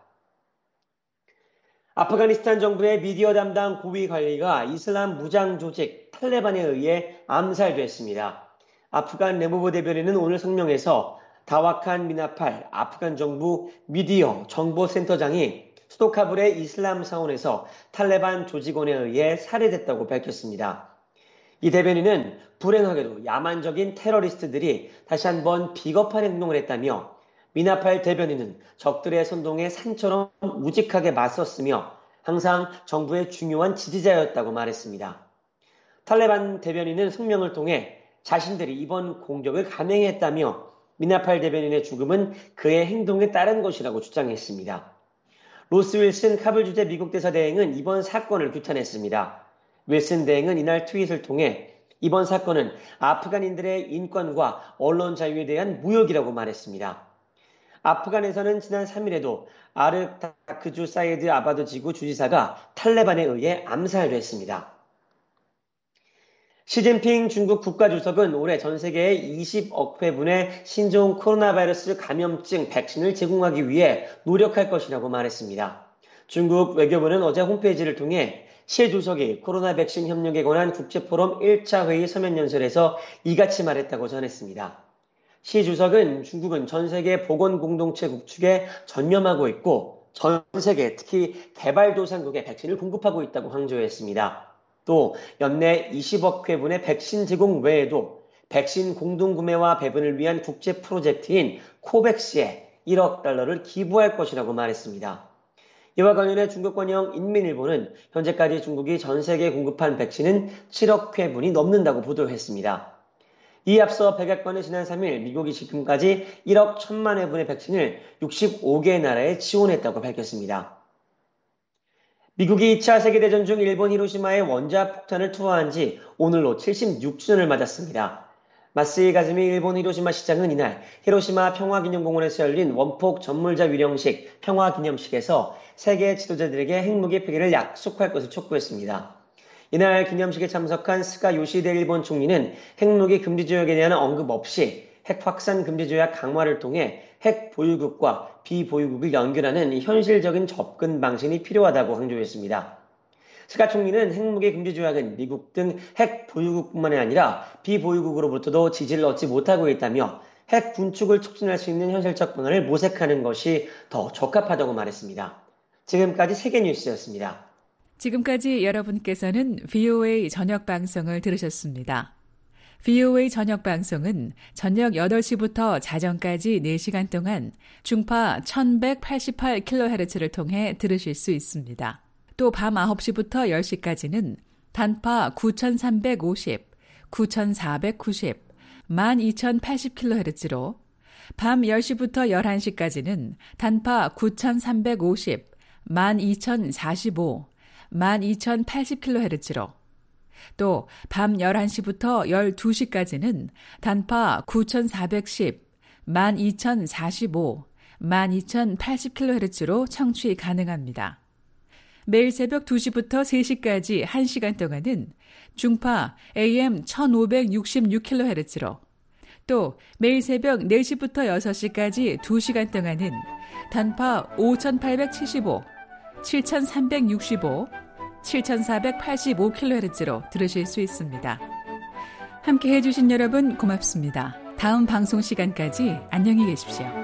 아프가니스탄 정부의 미디어 담당 고위 관리가 이슬람 무장 조직 탈레반에 의해 암살됐습니다. 아프간 내무부 대변인은 오늘 성명에서 다와칸 미나팔 아프간 정부 미디어 정보센터장이 수도 카불의 이슬람 사원에서 탈레반 조직원에 의해 살해됐다고 밝혔습니다. 이 대변인은 불행하게도 야만적인 테러리스트들이 다시 한번 비겁한 행동을 했다며 미나팔 대변인은 적들의 선동에 산처럼 우직하게 맞섰으며 항상 정부의 중요한 지지자였다고 말했습니다. 탈레반 대변인은 성명을 통해 자신들이 이번 공격을 감행했다며 미나팔 대변인의 죽음은 그의 행동에 따른 것이라고 주장했습니다. 로스 윌슨 카불 주재 미국 대사 대행은 이번 사건을 규탄했습니다. 윌슨 대행은 이날 트윗을 통해 이번 사건은 아프간인들의 인권과 언론 자유에 대한 모욕이라고 말했습니다. 아프간에서는 지난 3일에도 아르다크주 사이드 아바드 지구 주지사가 탈레반에 의해 암살됐습니다. 시진핑 중국 국가주석은 올해 전 세계에 20억 회분의 신종 코로나 바이러스 감염증 백신을 제공하기 위해 노력할 것이라고 말했습니다. 중국 외교부는 어제 홈페이지를 통해 시 주석이 코로나 백신 협력에 관한 국제포럼 1차 회의 서면 연설에서 이같이 말했다고 전했습니다. 시 주석은 중국은 전 세계 보건공동체 구축에 전념하고 있고 전 세계 특히 개발도상국에 백신을 공급하고 있다고 강조했습니다. 또 연내 20억 회분의 백신 제공 외에도 백신 공동구매와 배분을 위한 국제 프로젝트인 코백스에 1억 달러를 기부할 것이라고 말했습니다. 이와 관련해 중국관영 인민일보는 현재까지 중국이 전 세계에 공급한 백신은 7억 회분이 넘는다고 보도했습니다. 이에 앞서 백악관은 지난 3일 미국이 지금까지 1억 1천만 회분의 백신을 65개 나라에 지원했다고 밝혔습니다. 미국이 2차 세계대전 중 일본 히로시마에 원자폭탄을 투하한 지 오늘로 76주년을 맞았습니다. 마스이 가즈미 일본 히로시마 시장은 이날 히로시마 평화기념공원에서 열린 원폭 전물자 위령식 평화기념식에서 세계 지도자들에게 핵무기 폐기를 약속할 것을 촉구했습니다. 이날 기념식에 참석한 스가 요시히데 일본 총리는 핵무기 금지 조약에 대한 언급 없이 핵 확산 금지 조약 강화를 통해 핵 보유국과 비보유국을 연결하는 현실적인 접근 방식이 필요하다고 강조했습니다. 스가 총리는 핵무기 금지 조약은 미국 등 핵 보유국뿐만 아니라 비보유국으로부터도 지지를 얻지 못하고 있다며 핵 군축을 촉진할 수 있는 현실적 방안을 모색하는 것이 더 적합하다고 말했습니다. 지금까지 세계뉴스였습니다. 지금까지 여러분께서는 VOA 저녁 방송을 들으셨습니다. VOA 저녁 방송은 저녁 8시부터 자정까지 4시간 동안 중파 1188kHz를 통해 들으실 수 있습니다. 또 밤 9시부터 10시까지는 단파 9350, 9490, 12080kHz로 밤 10시부터 11시까지는 단파 9350, 12045, 12080kHz로 또 밤 11시부터 12시까지는 단파 9410, 12045, 12080kHz로 청취 가능합니다. 매일 새벽 2시부터 3시까지 1시간 동안은 중파 AM 1566kHz로 또 매일 새벽 4시부터 6시까지 2시간 동안은 단파 5875, 7365, 7485kHz로 들으실 수 있습니다. 함께 해주신 여러분 고맙습니다. 다음 방송 시간까지 안녕히 계십시오.